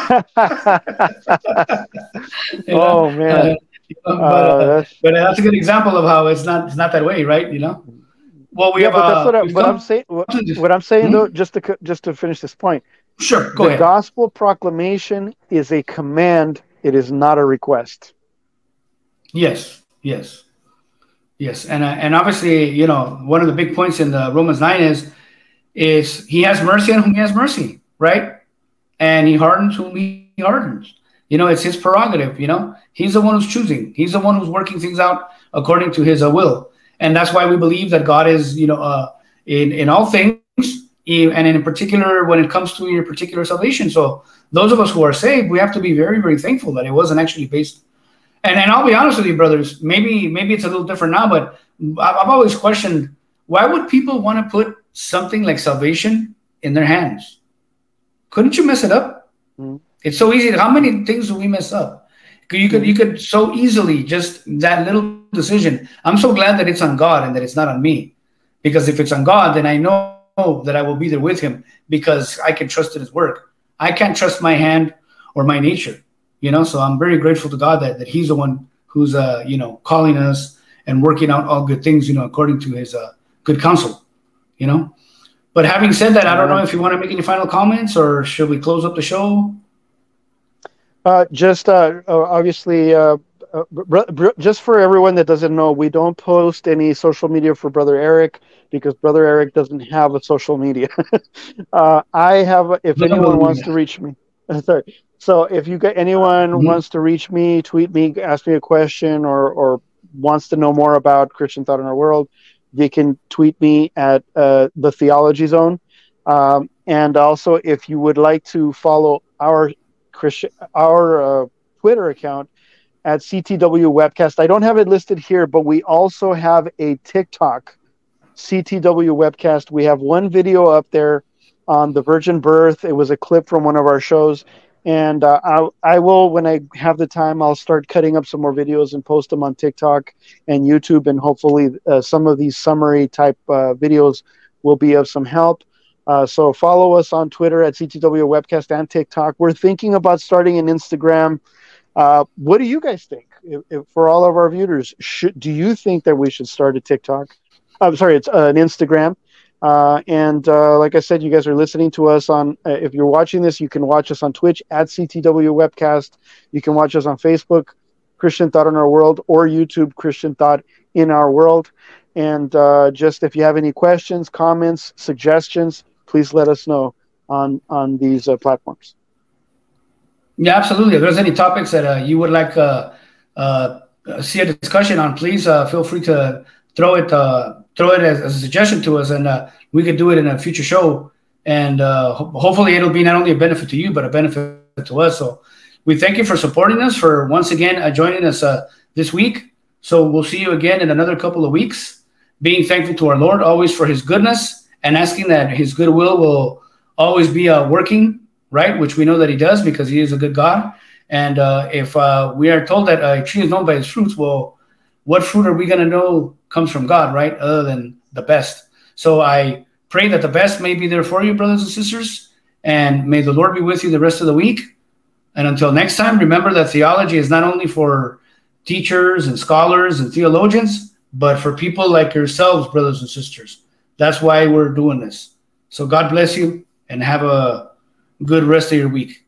You know? Oh man, Uh, you know, but uh, uh, that's but that's a good example of how it's not it's not that way, right? You know. Well, we yeah, have but that's uh what I, we've what I'm come saying. What, to this. what I'm saying though, Hmm? just to co- just to finish this point, Sure, go the ahead. gospel proclamation is a command. It is not a request. Yes, yes, yes, and uh, and obviously, you know, one of the big points in the Romans nine is is he has mercy on whom he has mercy, right? And he hardens whom he hardens. You know, it's his prerogative. You know, he's the one who's choosing. He's the one who's working things out according to his uh, will, and that's why we believe that God is, you know, uh, in in all things, e- and in particular when it comes to your particular salvation. So those of us who are saved, we have to be very, very thankful that it wasn't actually based. And and I'll be honest with you, brothers. Maybe maybe it's a little different now, but I've I've always questioned why would people want to put something like salvation in their hands? Couldn't you mess it up? Mm-hmm. It's so easy. How many things do we mess up? You could you could so easily just that little decision. I'm so glad that it's on God and that it's not on me, because if it's on God, then I know that I will be there with Him because I can trust in His work. I can't trust my hand or my nature, you know. So I'm very grateful to God that, that He's the one who's uh you know calling us and working out all good things, you know, according to His uh good counsel, you know. But having said that, I don't know Amen. if you want to make any final comments or should we close up the show? Uh, just uh, uh, obviously, uh, uh, br- br- just for everyone that doesn't know, we don't post any social media for Brother Eric because Brother Eric doesn't have a social media. uh, I have. If anyone wants Hallelujah. to reach me, sorry. So if you get anyone Mhm. wants to reach me, tweet me, ask me a question, or or wants to know more about Christian thought in our world, they can tweet me at uh, the Theology Zone. Um, and also, if you would like to follow our Christian our uh, Twitter account at C T W Webcast. I don't have it listed here, but we also have a TikTok, C T W Webcast. We have one video up there on the virgin birth. It was a clip from one of our shows. And uh, I, I will, when I have the time, I'll start cutting up some more videos and post them on TikTok and YouTube. And hopefully, uh, some of these summary type uh, videos will be of some help. Uh, so follow us on Twitter at C T W Webcast and TikTok. We're thinking about starting an Instagram. Uh, what do you guys think? If, if, for all of our viewers, should, do you think that we should start a TikTok? I'm sorry, it's uh, an Instagram. Uh, and uh, like I said, you guys are listening to us on, uh, if you're watching this, you can watch us on Twitch at C T W Webcast. You can watch us on Facebook, Christian Thought in Our World, or YouTube, Christian Thought in Our World. And uh, just if you have any questions, comments, suggestions, please let us know on, on these uh, platforms. Yeah, absolutely. If there's any topics that uh, you would like uh, uh, see a discussion on, please uh, feel free to throw it uh, throw it as, as a suggestion to us, and uh, we could do it in a future show. And uh, ho- hopefully, it'll be not only a benefit to you, but a benefit to us. So we thank you for supporting us, for once again uh, joining us uh, this week. So we'll see you again in another couple of weeks. Being thankful to our Lord always for His goodness and asking that His goodwill will always be uh, working, right? Which we know that He does because He is a good God. And uh, if uh, we are told that a tree is known by its fruits, well, what fruit are we going to know comes from God, right? Other than the best. So I pray that the best may be there for you, brothers and sisters, and may the Lord be with you the rest of the week. And until next time, remember that theology is not only for teachers and scholars and theologians, but for people like yourselves, brothers and sisters. That's why we're doing this. So God bless you and have a good rest of your week.